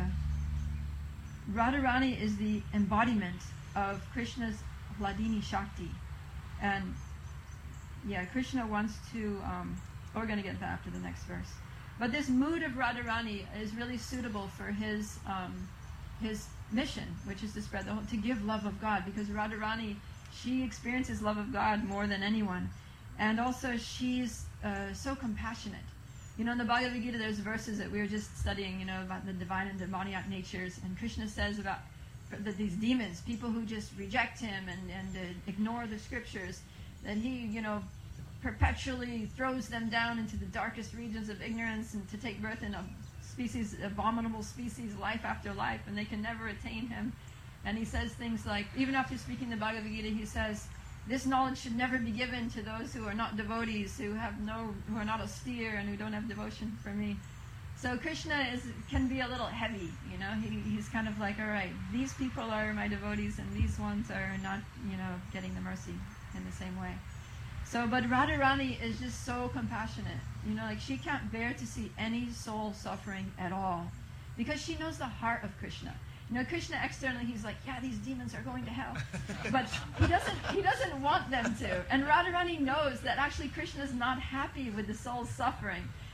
Radharani is the embodiment of Krishna's Hladini Shakti. And Krishna wants to, we're going to get that after the next verse. But this mood of Radharani is really suitable for his mission, which is to spread to give love of God, because Radharani, she experiences love of God more than anyone, and also she's so compassionate. In the Bhagavad Gita, there's verses that we were just studying, about the divine and demoniac natures, and Krishna says about these demons, people who just reject him and ignore the scriptures, that he, perpetually throws them down into the darkest regions of ignorance and to take birth in abominable species, life after life, and they can never attain him. And he says things like, even after speaking the Bhagavad Gita, he says, this knowledge should never be given to those who are not devotees, who are not austere and who don't have devotion for me. So Krishna can be a little heavy, he's kind of like, all right, these people are my devotees and these ones are not, getting the mercy in the same way. So, but Radharani is just so compassionate, she can't bear to see any soul suffering at all, because she knows the heart of Krishna. Krishna externally, he's like, yeah, these demons are going to hell, but he doesn't want them to. And Radharani knows that actually Krishna is not happy with the soul's suffering,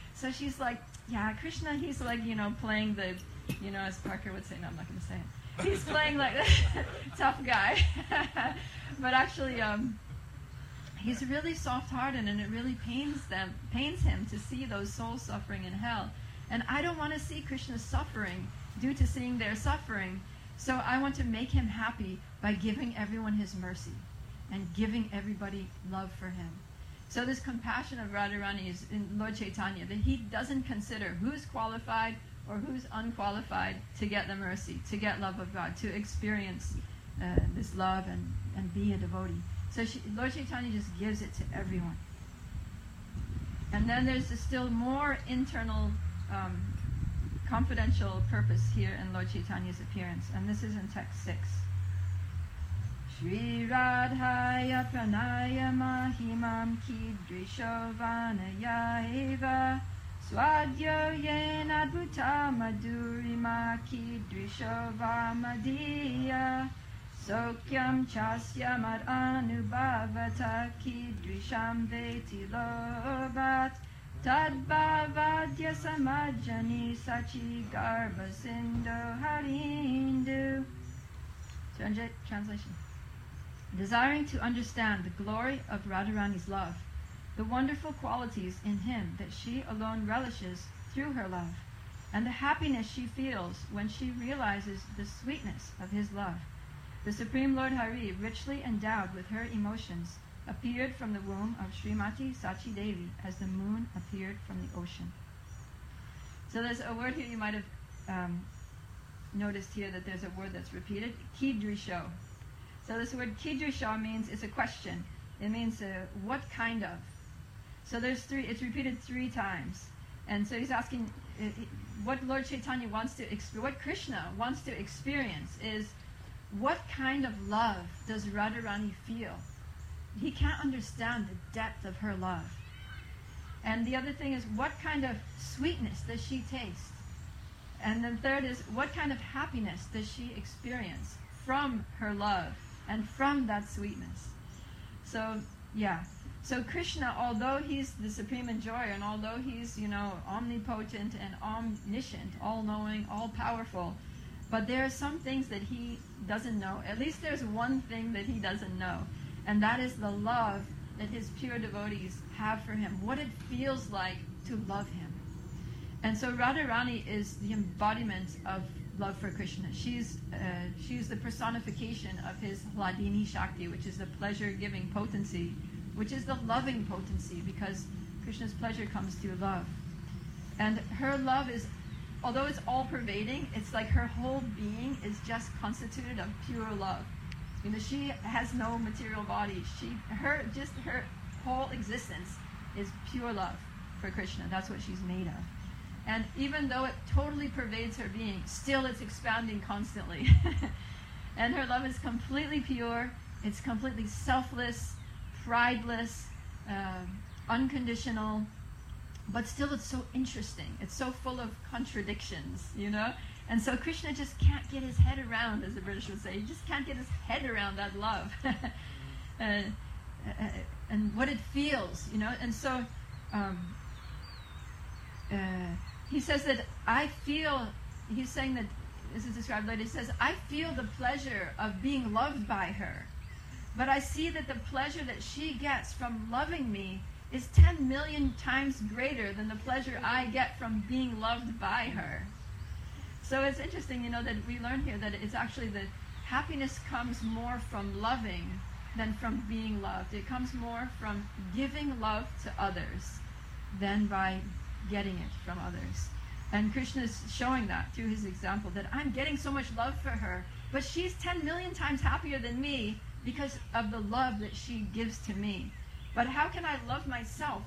So she's like, yeah, Krishna, he's like, playing the, as Parker would say, no, I'm not going to say it. He's playing like the tough guy. But actually, he's really soft-hearted, and it really pains him to see those souls suffering in hell. And I don't want to see Krishna suffering due to seeing their suffering. So I want to make him happy by giving everyone his mercy and giving everybody love for him. So this compassion of Radharani is in Lord Chaitanya, that he doesn't consider who's qualified or who's unqualified to get the mercy, to get love of God, to experience this love and be a devotee. So Lord Chaitanya just gives it to everyone. And then there's a still more internal confidential purpose here in Lord Chaitanya's appearance, and this is in text 6. Shri Radhaya Pranaya Mahimam Kidrisho Vanaya Eva Swadyo Yena Adbhuta Madhurima Kidrisho Vamadiya Sokyam Chasya Mad Anubhavata Kidrisham Veti Lobat Tadbhavadya Samajani Sachi Garba Sindhu Harindu. Translation. Desiring to understand the glory of Radharani's love, the wonderful qualities in him that she alone relishes through her love, and the happiness she feels when she realizes the sweetness of his love, the Supreme Lord Hari, richly endowed with her emotions, appeared from the womb of Srimati Sachi Devi as the moon appeared from the ocean. So there's a word here you might have noticed here, that there's a word that's repeated, Kidrisho. So this word Kidrisho means, it's a question. It means what kind of. So there's it's repeated 3 times. And so he's asking, what Lord Chaitanya wants to, what Krishna wants to experience is, what kind of love does Radharani feel? He can't understand the depth of her love. And the other thing is, what kind of sweetness does she taste? And then third is, what kind of happiness does she experience from her love and from that sweetness? So, yeah. So Krishna, although he's the supreme enjoyer, and although he's, omnipotent and omniscient, all-knowing, all-powerful, but there are some things that he doesn't know. At least there's one thing that he doesn't know, and that is the love that his pure devotees have for him, what it feels like to love him. And so Radharani is the embodiment of love for Krishna. She's the personification of his Hladini Shakti, which is the pleasure-giving potency, which is the loving potency, because Krishna's pleasure comes through love. And her love is, although it's all-pervading, it's like her whole being is just constituted of pure love. She has no material body. Her whole existence is pure love for Krishna. That's what she's made of. And even though it totally pervades her being, still it's expanding constantly. And her love is completely pure. It's completely selfless, prideless, unconditional. But still it's so interesting. It's so full of contradictions, And so Krishna just can't get his head around, as the British would say. He just can't get his head around that love. And what it feels, And so he says that he's saying that, this is described later, he says, I feel the pleasure of being loved by her. But I see that the pleasure that she gets from loving me is 10 million times greater than the pleasure I get from being loved by her. So it's interesting, that we learn here that it's actually that happiness comes more from loving than from being loved. It comes more from giving love to others than by getting it from others. And Krishna is showing that through his example, that I'm getting so much love for her, but she's 10 million times happier than me because of the love that she gives to me. But how can I love myself,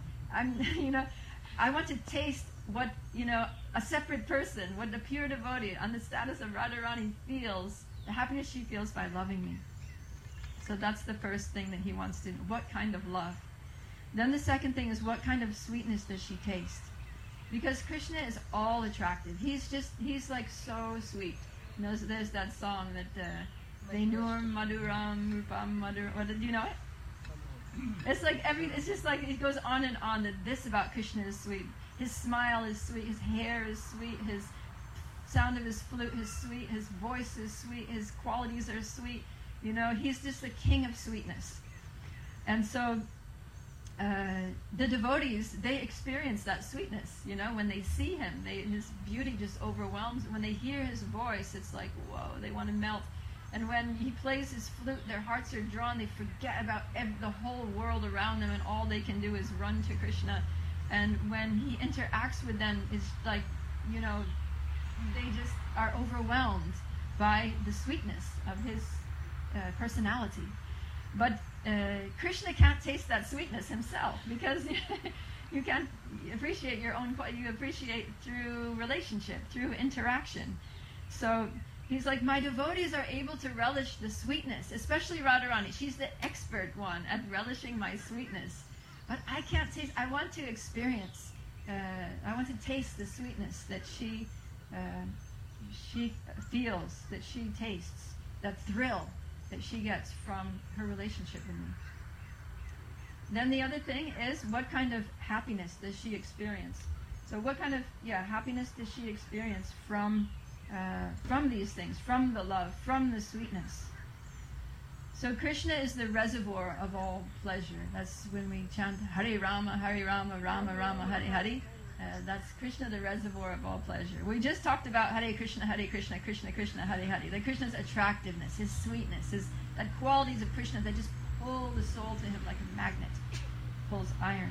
I want to taste what, a separate person, what the pure devotee on the status of Radharani feels, the happiness she feels by loving me. So that's the first thing that he wants to know. What kind of love? Then the second thing is, what kind of sweetness does she taste? Because Krishna is all attractive. He's like so sweet. There's that song that Venur Maduram Rupam Madur. Do you know it? It's like it's just like it goes on and on that this about Krishna is sweet. His smile is sweet. His hair is sweet. His sound of his flute is sweet. His voice is sweet. His qualities are sweet. You know, he's just the king of sweetness. And so the devotees, they experience that sweetness. You know, when they see him, his beauty just overwhelms. When they hear his voice, it's like, whoa, they want to melt. And when he plays his flute, their hearts are drawn. They forget about the whole world around them, and all they can do is run to Krishna. And when he interacts with them, it's like, you know, they just are overwhelmed by the sweetness of his personality. But Krishna can't taste that sweetness himself, because you can't appreciate your own. You appreciate through relationship, through interaction. So he's like, my devotees are able to relish the sweetness, especially Radharani. She's the expert one at relishing my sweetness. But I can't taste. I want to experience. I want to taste the sweetness that she feels, that she tastes, that thrill that she gets from her relationship with me. Then the other thing is, what kind of happiness does she experience? So what kind of happiness does she experience from these things, from the love, from the sweetness? So Krishna is the reservoir of all pleasure. That's when we chant Hare Rama, Rama Rama, Hare Hare. That's Krishna, the reservoir of all pleasure. We just talked about Hare Krishna, Krishna Krishna, Hare Hare. That Krishna's attractiveness, his sweetness, that qualities of Krishna that just pull the soul to him like a magnet pulls iron.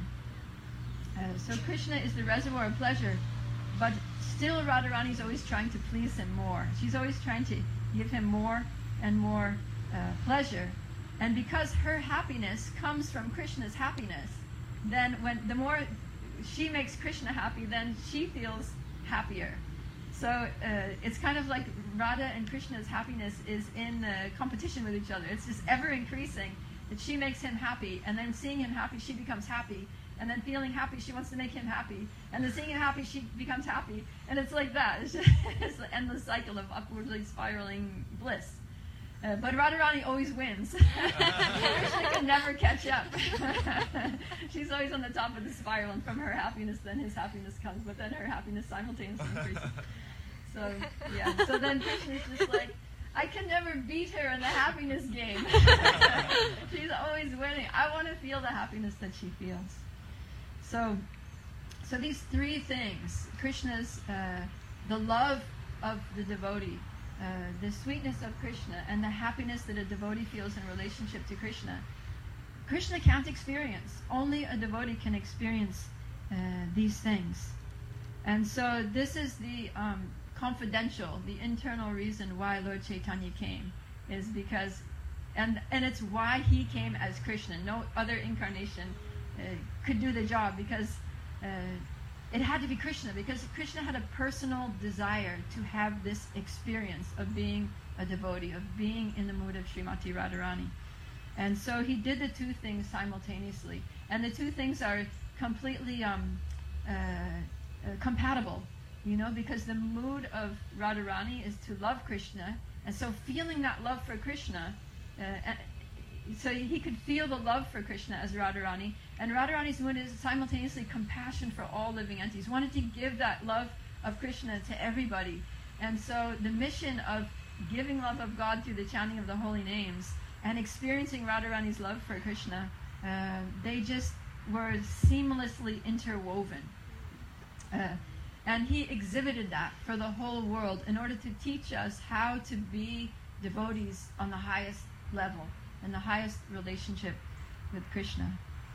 So Krishna is the reservoir of pleasure, but still Radharani is always trying to please him more. She's always trying to give him more and more pleasure. And because her happiness comes from Krishna's happiness, then the more she makes Krishna happy, then she feels happier. So it's kind of like Radha and Krishna's happiness is in competition with each other. It's just ever increasing. That she makes him happy, and then seeing him happy, she becomes happy. And then feeling happy, she wants to make him happy. And then seeing him happy, she becomes happy. And it's like that. It's an endless cycle of upwardly spiraling bliss. But Radharani always wins. Krishna can never catch up. She's always on the top of the spiral, and from her happiness, then his happiness comes, but then her happiness simultaneously increases. So, yeah. So then Krishna's just like, I can never beat her in the happiness game. She's always winning. I want to feel the happiness that she feels. So these three things, Krishna's, the love of the devotee, the sweetness of Krishna, and the happiness that a devotee feels in relationship to Krishna, Krishna can't experience. Only a devotee can experience these things. And so this is the confidential, the internal reason why Lord Chaitanya came, is because, and it's why he came as Krishna. No other incarnation could do the job, because it had to be Krishna, because Krishna had a personal desire to have this experience of being a devotee, of being in the mood of Srimati Radharani. And so he did the two things simultaneously. And the two things are completely compatible, because the mood of Radharani is to love Krishna. And so feeling that love for Krishna, so he could feel the love for Krishna as Radharani. And Radharani's mood is simultaneously compassion for all living entities. Wanted to give that love of Krishna to everybody. And so the mission of giving love of God through the chanting of the holy names and experiencing Radharani's love for Krishna, they just were seamlessly interwoven. And he exhibited that for the whole world in order to teach us how to be devotees on the highest level and the highest relationship with Krishna.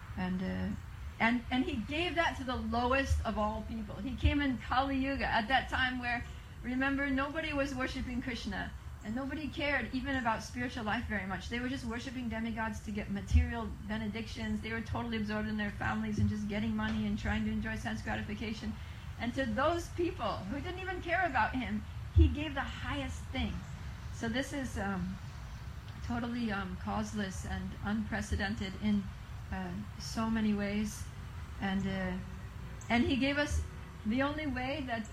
And he gave that to the lowest of all people. He came in Kali Yuga at that time where, remember, nobody was worshiping Krishna, and nobody cared even about spiritual life very much. They were just worshiping demigods to get material benedictions. They were totally absorbed in their families and just getting money and trying to enjoy sense gratification. And to those people who didn't even care about him, he gave the highest thing. So this is totally causeless and unprecedented in so many ways, and he gave us the only way that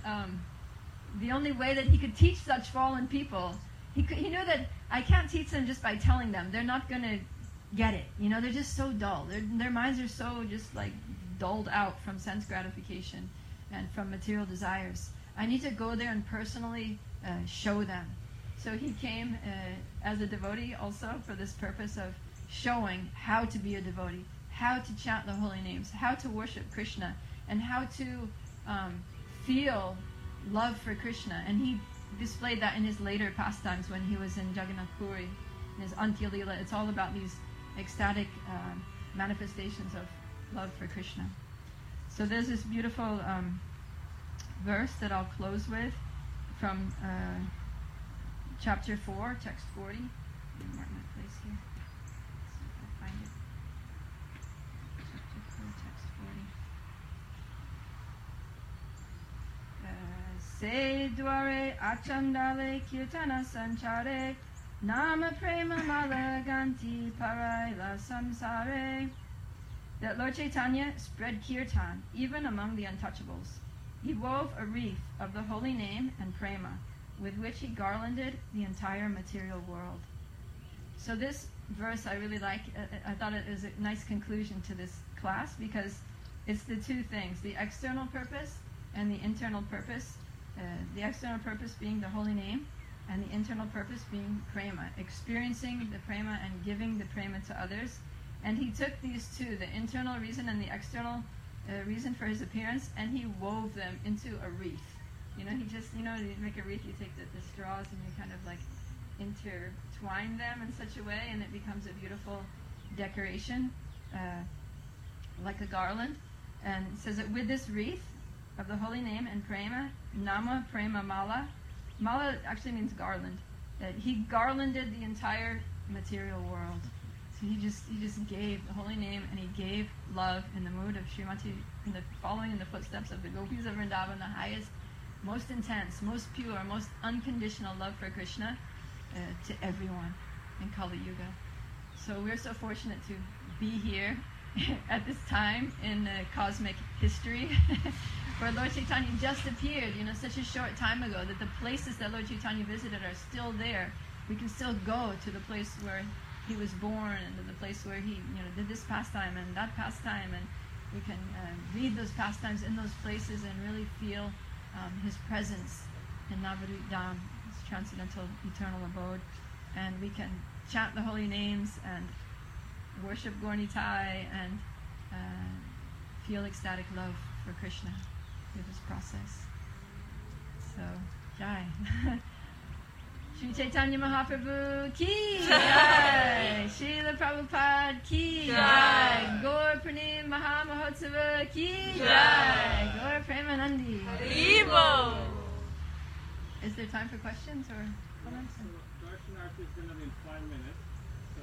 he could teach such fallen people. He knew that I can't teach them just by telling them. They're not going to get it. They're just so dull. Their minds are so just like dulled out from sense gratification. and from material desires. I need to go there and personally show them. So he came as a devotee also for this purpose of showing how to be a devotee, how to chant the holy names, how to worship Krishna, and how to feel love for Krishna. And he displayed that in his later pastimes when he was in Jagannath Puri, in his Antya Lila. It's all about these ecstatic manifestations of love for Krishna. So there's this beautiful verse that I'll close with from chapter 4, text 40. Let me mark my place here. See if I find it. Chapter 4, text 40. Se dware achandale kirtana sanchare nama prema malaganti paraila samsare. That Lord Chaitanya spread kirtan even among the untouchables. He wove a wreath of the holy name and prema with which he garlanded the entire material world. So this verse I really like. I thought it was a nice conclusion to this class because it's the two things, the external purpose and the internal purpose. The external purpose being the holy name and the internal purpose being prema, experiencing the prema and giving the prema to others. And he took these two, the internal reason and the external reason for his appearance, and he wove them into a wreath. You know, he just, you make a wreath, you take the straws and you kind of like intertwine them in such a way, and it becomes a beautiful decoration, like a garland. And it says that with this wreath of the holy name and prema, nama prema mala, mala actually means garland, that he garlanded the entire material world. So he just gave the holy name, and he gave love in the mood of Srimati, following in the footsteps of the gopis of Vrindavan, the highest, most intense, most pure, most unconditional love for Krishna to everyone in Kali Yuga. So we're so fortunate to be here at this time in cosmic history where Lord Chaitanya just appeared, such a short time ago, that the places that Lord Chaitanya visited are still there. We can still go to the place where he was born, and to the place where he did this pastime and that pastime, and we can read those pastimes in those places and really feel his presence in Navadvip Dham, his transcendental eternal abode. And we can chant the holy names and worship Gaur-Nitai and feel ecstatic love for Krishna through this process. So, Jai. Sri Chaitanya Mahaprabhu ki Jai. Srila Prabhupada ki Jai. Gaur Pranim Maha Mahotsava ki Jai. Gaur Premanandi. Haribo. Is there time for questions or comments? So, Darshanarthi is going to be in 5 minutes. So,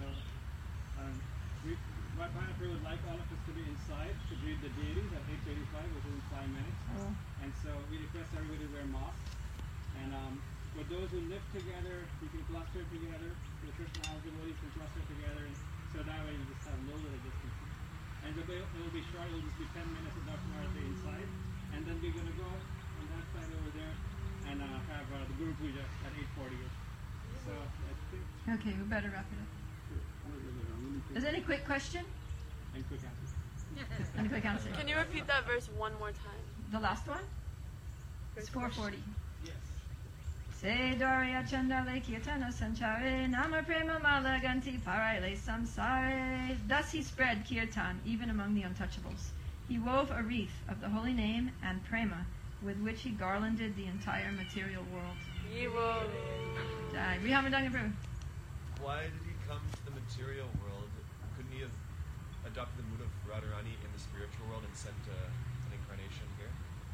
Mahaprabhu would like all of us to be inside to greet the deities at 8:35, which is in 5 minutes. Oh. And so we request everybody to wear masks. And for those who live together, you can cluster together. The Krishna house devotees can cluster together. And so that way you just have a little bit of distance. And it will be short. It will just be 10 minutes of Darshanarthi inside. And then we're going to go on that side over there and have the Guru Puja at 8:40. So I think... Okay, we better wrap it up. Is there any quick question? And quick answer. Any quick answer? Can you repeat that verse one more time? The last one? It's 440. Yes. Se Dwarya Chandale Kirtana Sanchare Nama Prema Malaganti Paraile Samsare. Thus he spread kirtan even among the untouchables. He wove a wreath of the holy name and prema with which he garlanded the entire material world. Haribo. Jai. Rihamadanga Prabhu. Why did he come to the material world? Couldn't he have adopted the mood of Radharani in the spiritual world and sent an incarnation here?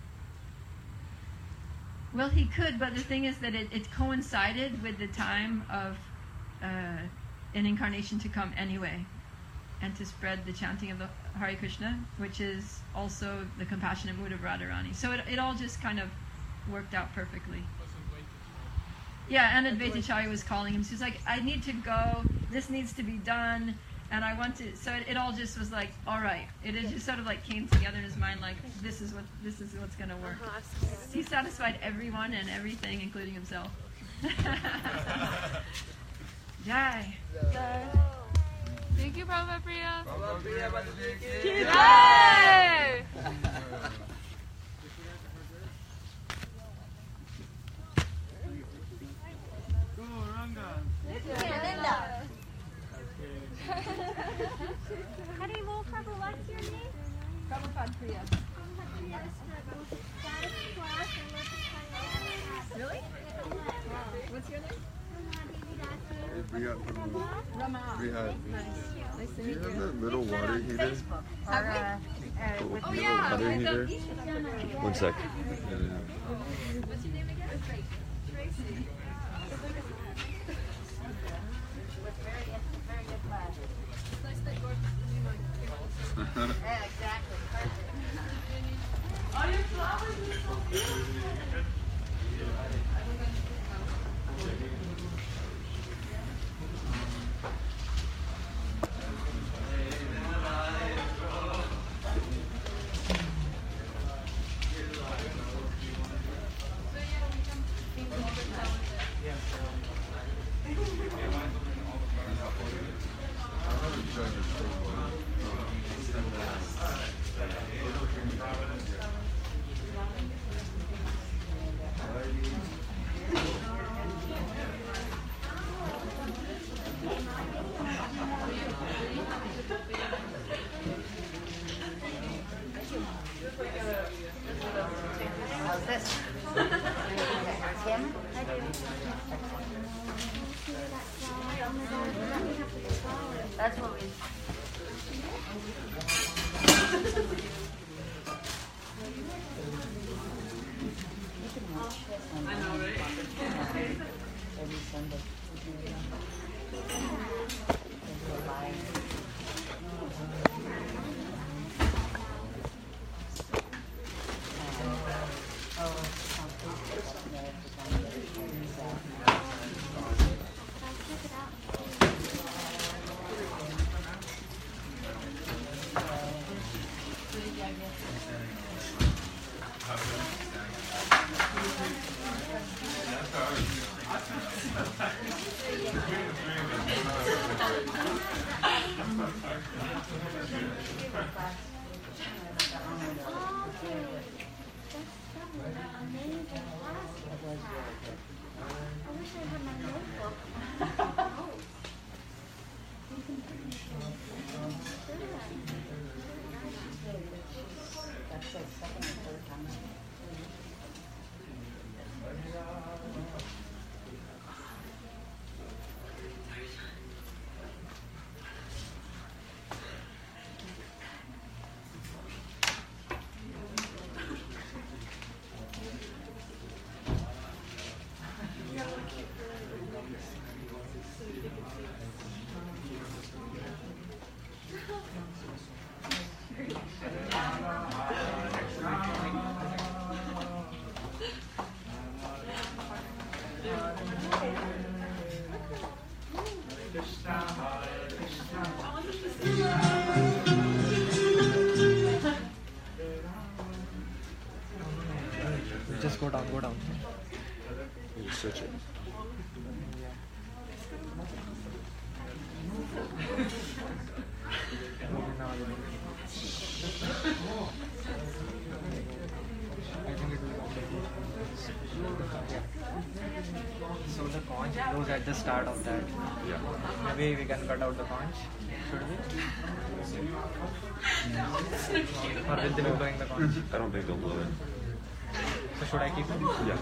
Well, he could, but the thing is that it coincided with the time of an incarnation to come anyway, and to spread the chanting of the Hare Krishna, which is also the compassionate mood of Radharani. So it all just kind of worked out perfectly. Yeah, and Advaitacharya was calling him. She was like, I need to go, this needs to be done, and I want to, so it all just was like, all right. It just sort of like came together in his mind, like, this is what's going to work. He satisfied everyone and everything, including himself. Jai. Thank you, Prabhupada Priya. Prabhupada Priya. Jai! Really? What's your name? Riyad from Rama. Riyad. Nice. Nice to Do meet you have you. that little water heater? Facebook. Or, with Oh, the yeah. little Water heater? One sec. What's your name again? Tracy. Yeah, exactly. All your flowers are so beautiful. How's this? Tim? That's what we. I know, right? Every Sunday. That's like second or third time. Just go down, go down. You search it. I think it will So the conch goes at the start of that. Yeah. Maybe we can cut out the conch. Should we? Or will they be blowing the conch? I don't think they'll blow it. So should I keep it? Yeah.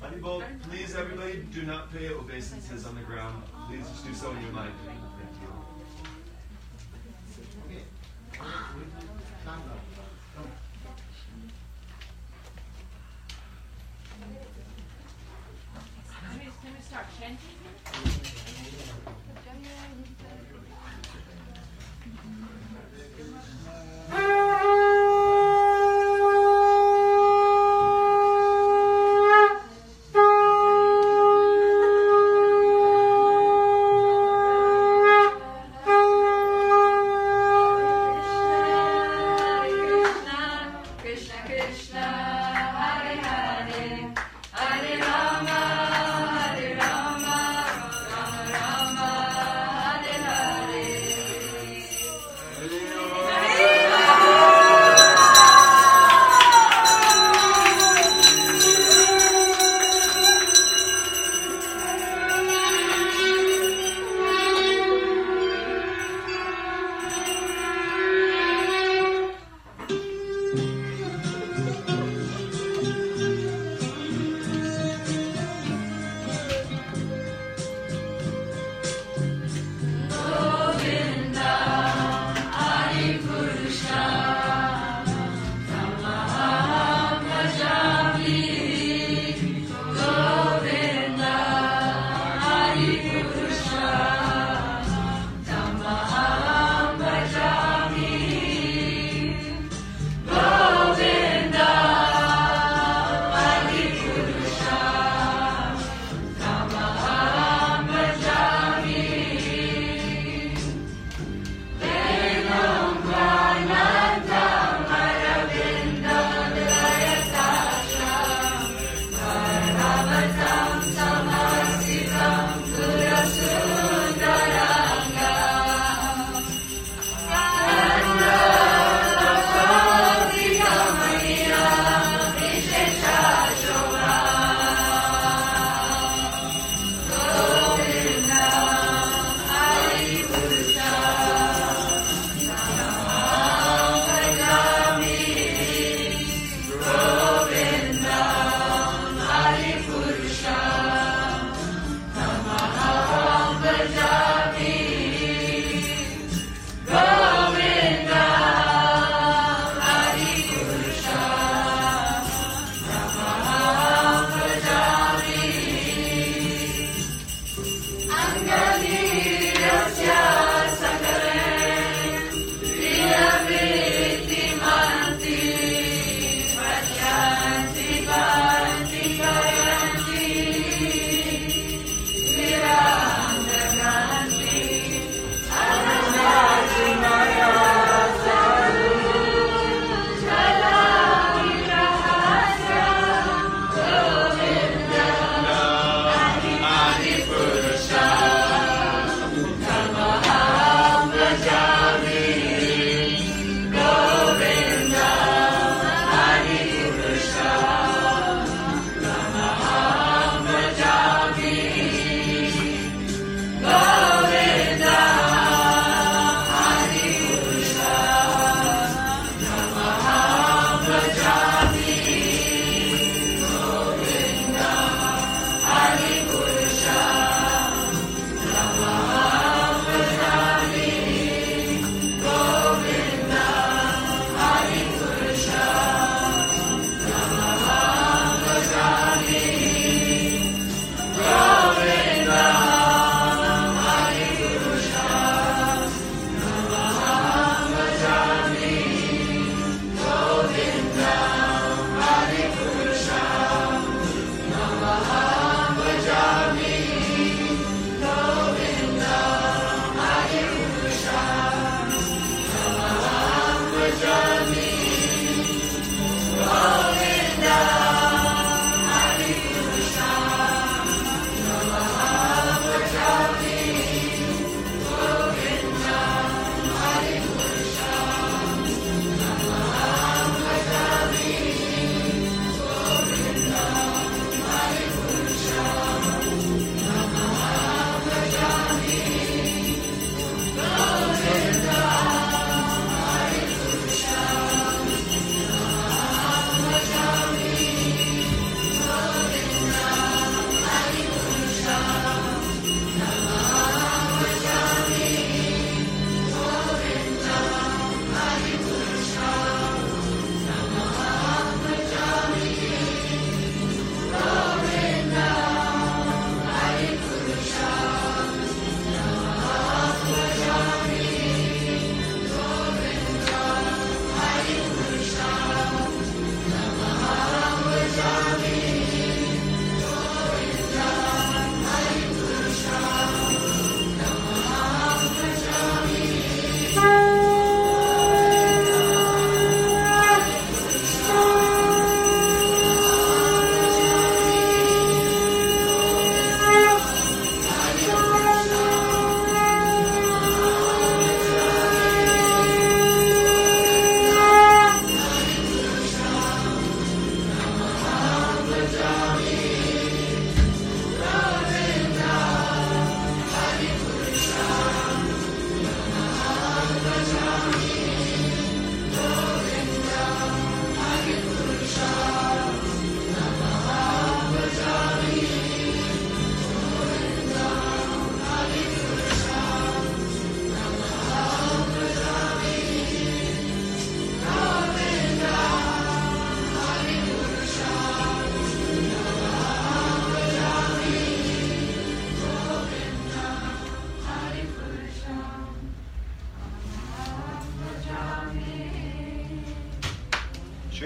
Haribol, please everybody do not pay obeisances on the ground. Please just do so in your mind. Thank you. Can we start chanting? Krishna Krishna, Hare Hare, Hare Rama, Hare Rama, Rama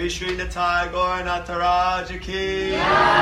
Shri Shri Nitai Gaur Nataraja Ki.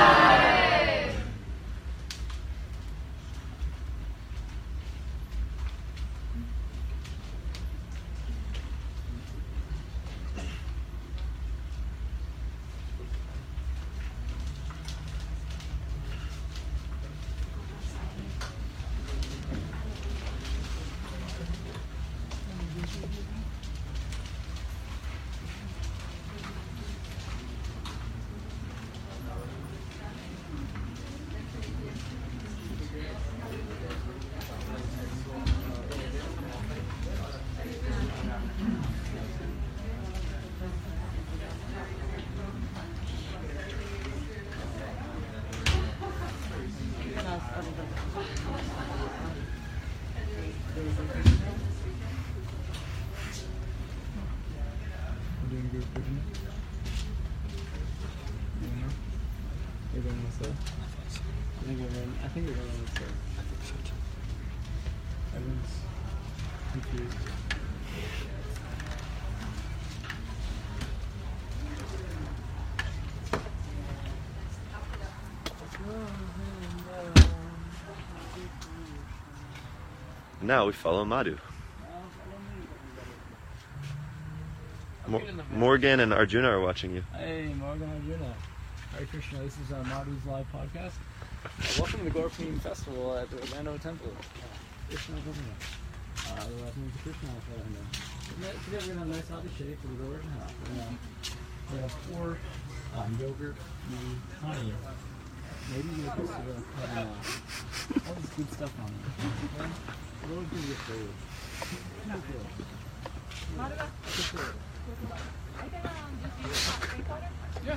Doing good, Brittany. You're going with that? I think we're going with that. Everyone's confused. Now we follow Madhu. Morgan and Arjuna are watching you. Hey, Morgan Arjuna. Hare Krishna, this is Madhu's live podcast. Welcome to the Gorpine Festival at the Orlando Temple. Krishna Government. Welcome to Krishna Orlando. Today we're going to have a nice healthy shake for the Lord. We have 4 yogurt, maybe honey. Maybe you can put all this good stuff on it. Okay? A little bit of food. Yeah.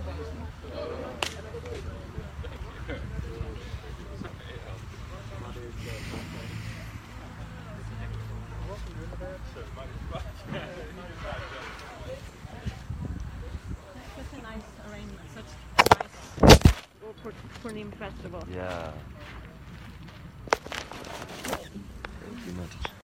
Such a nice arrangement, such a nice Purnim festival. Yeah. Thank you much.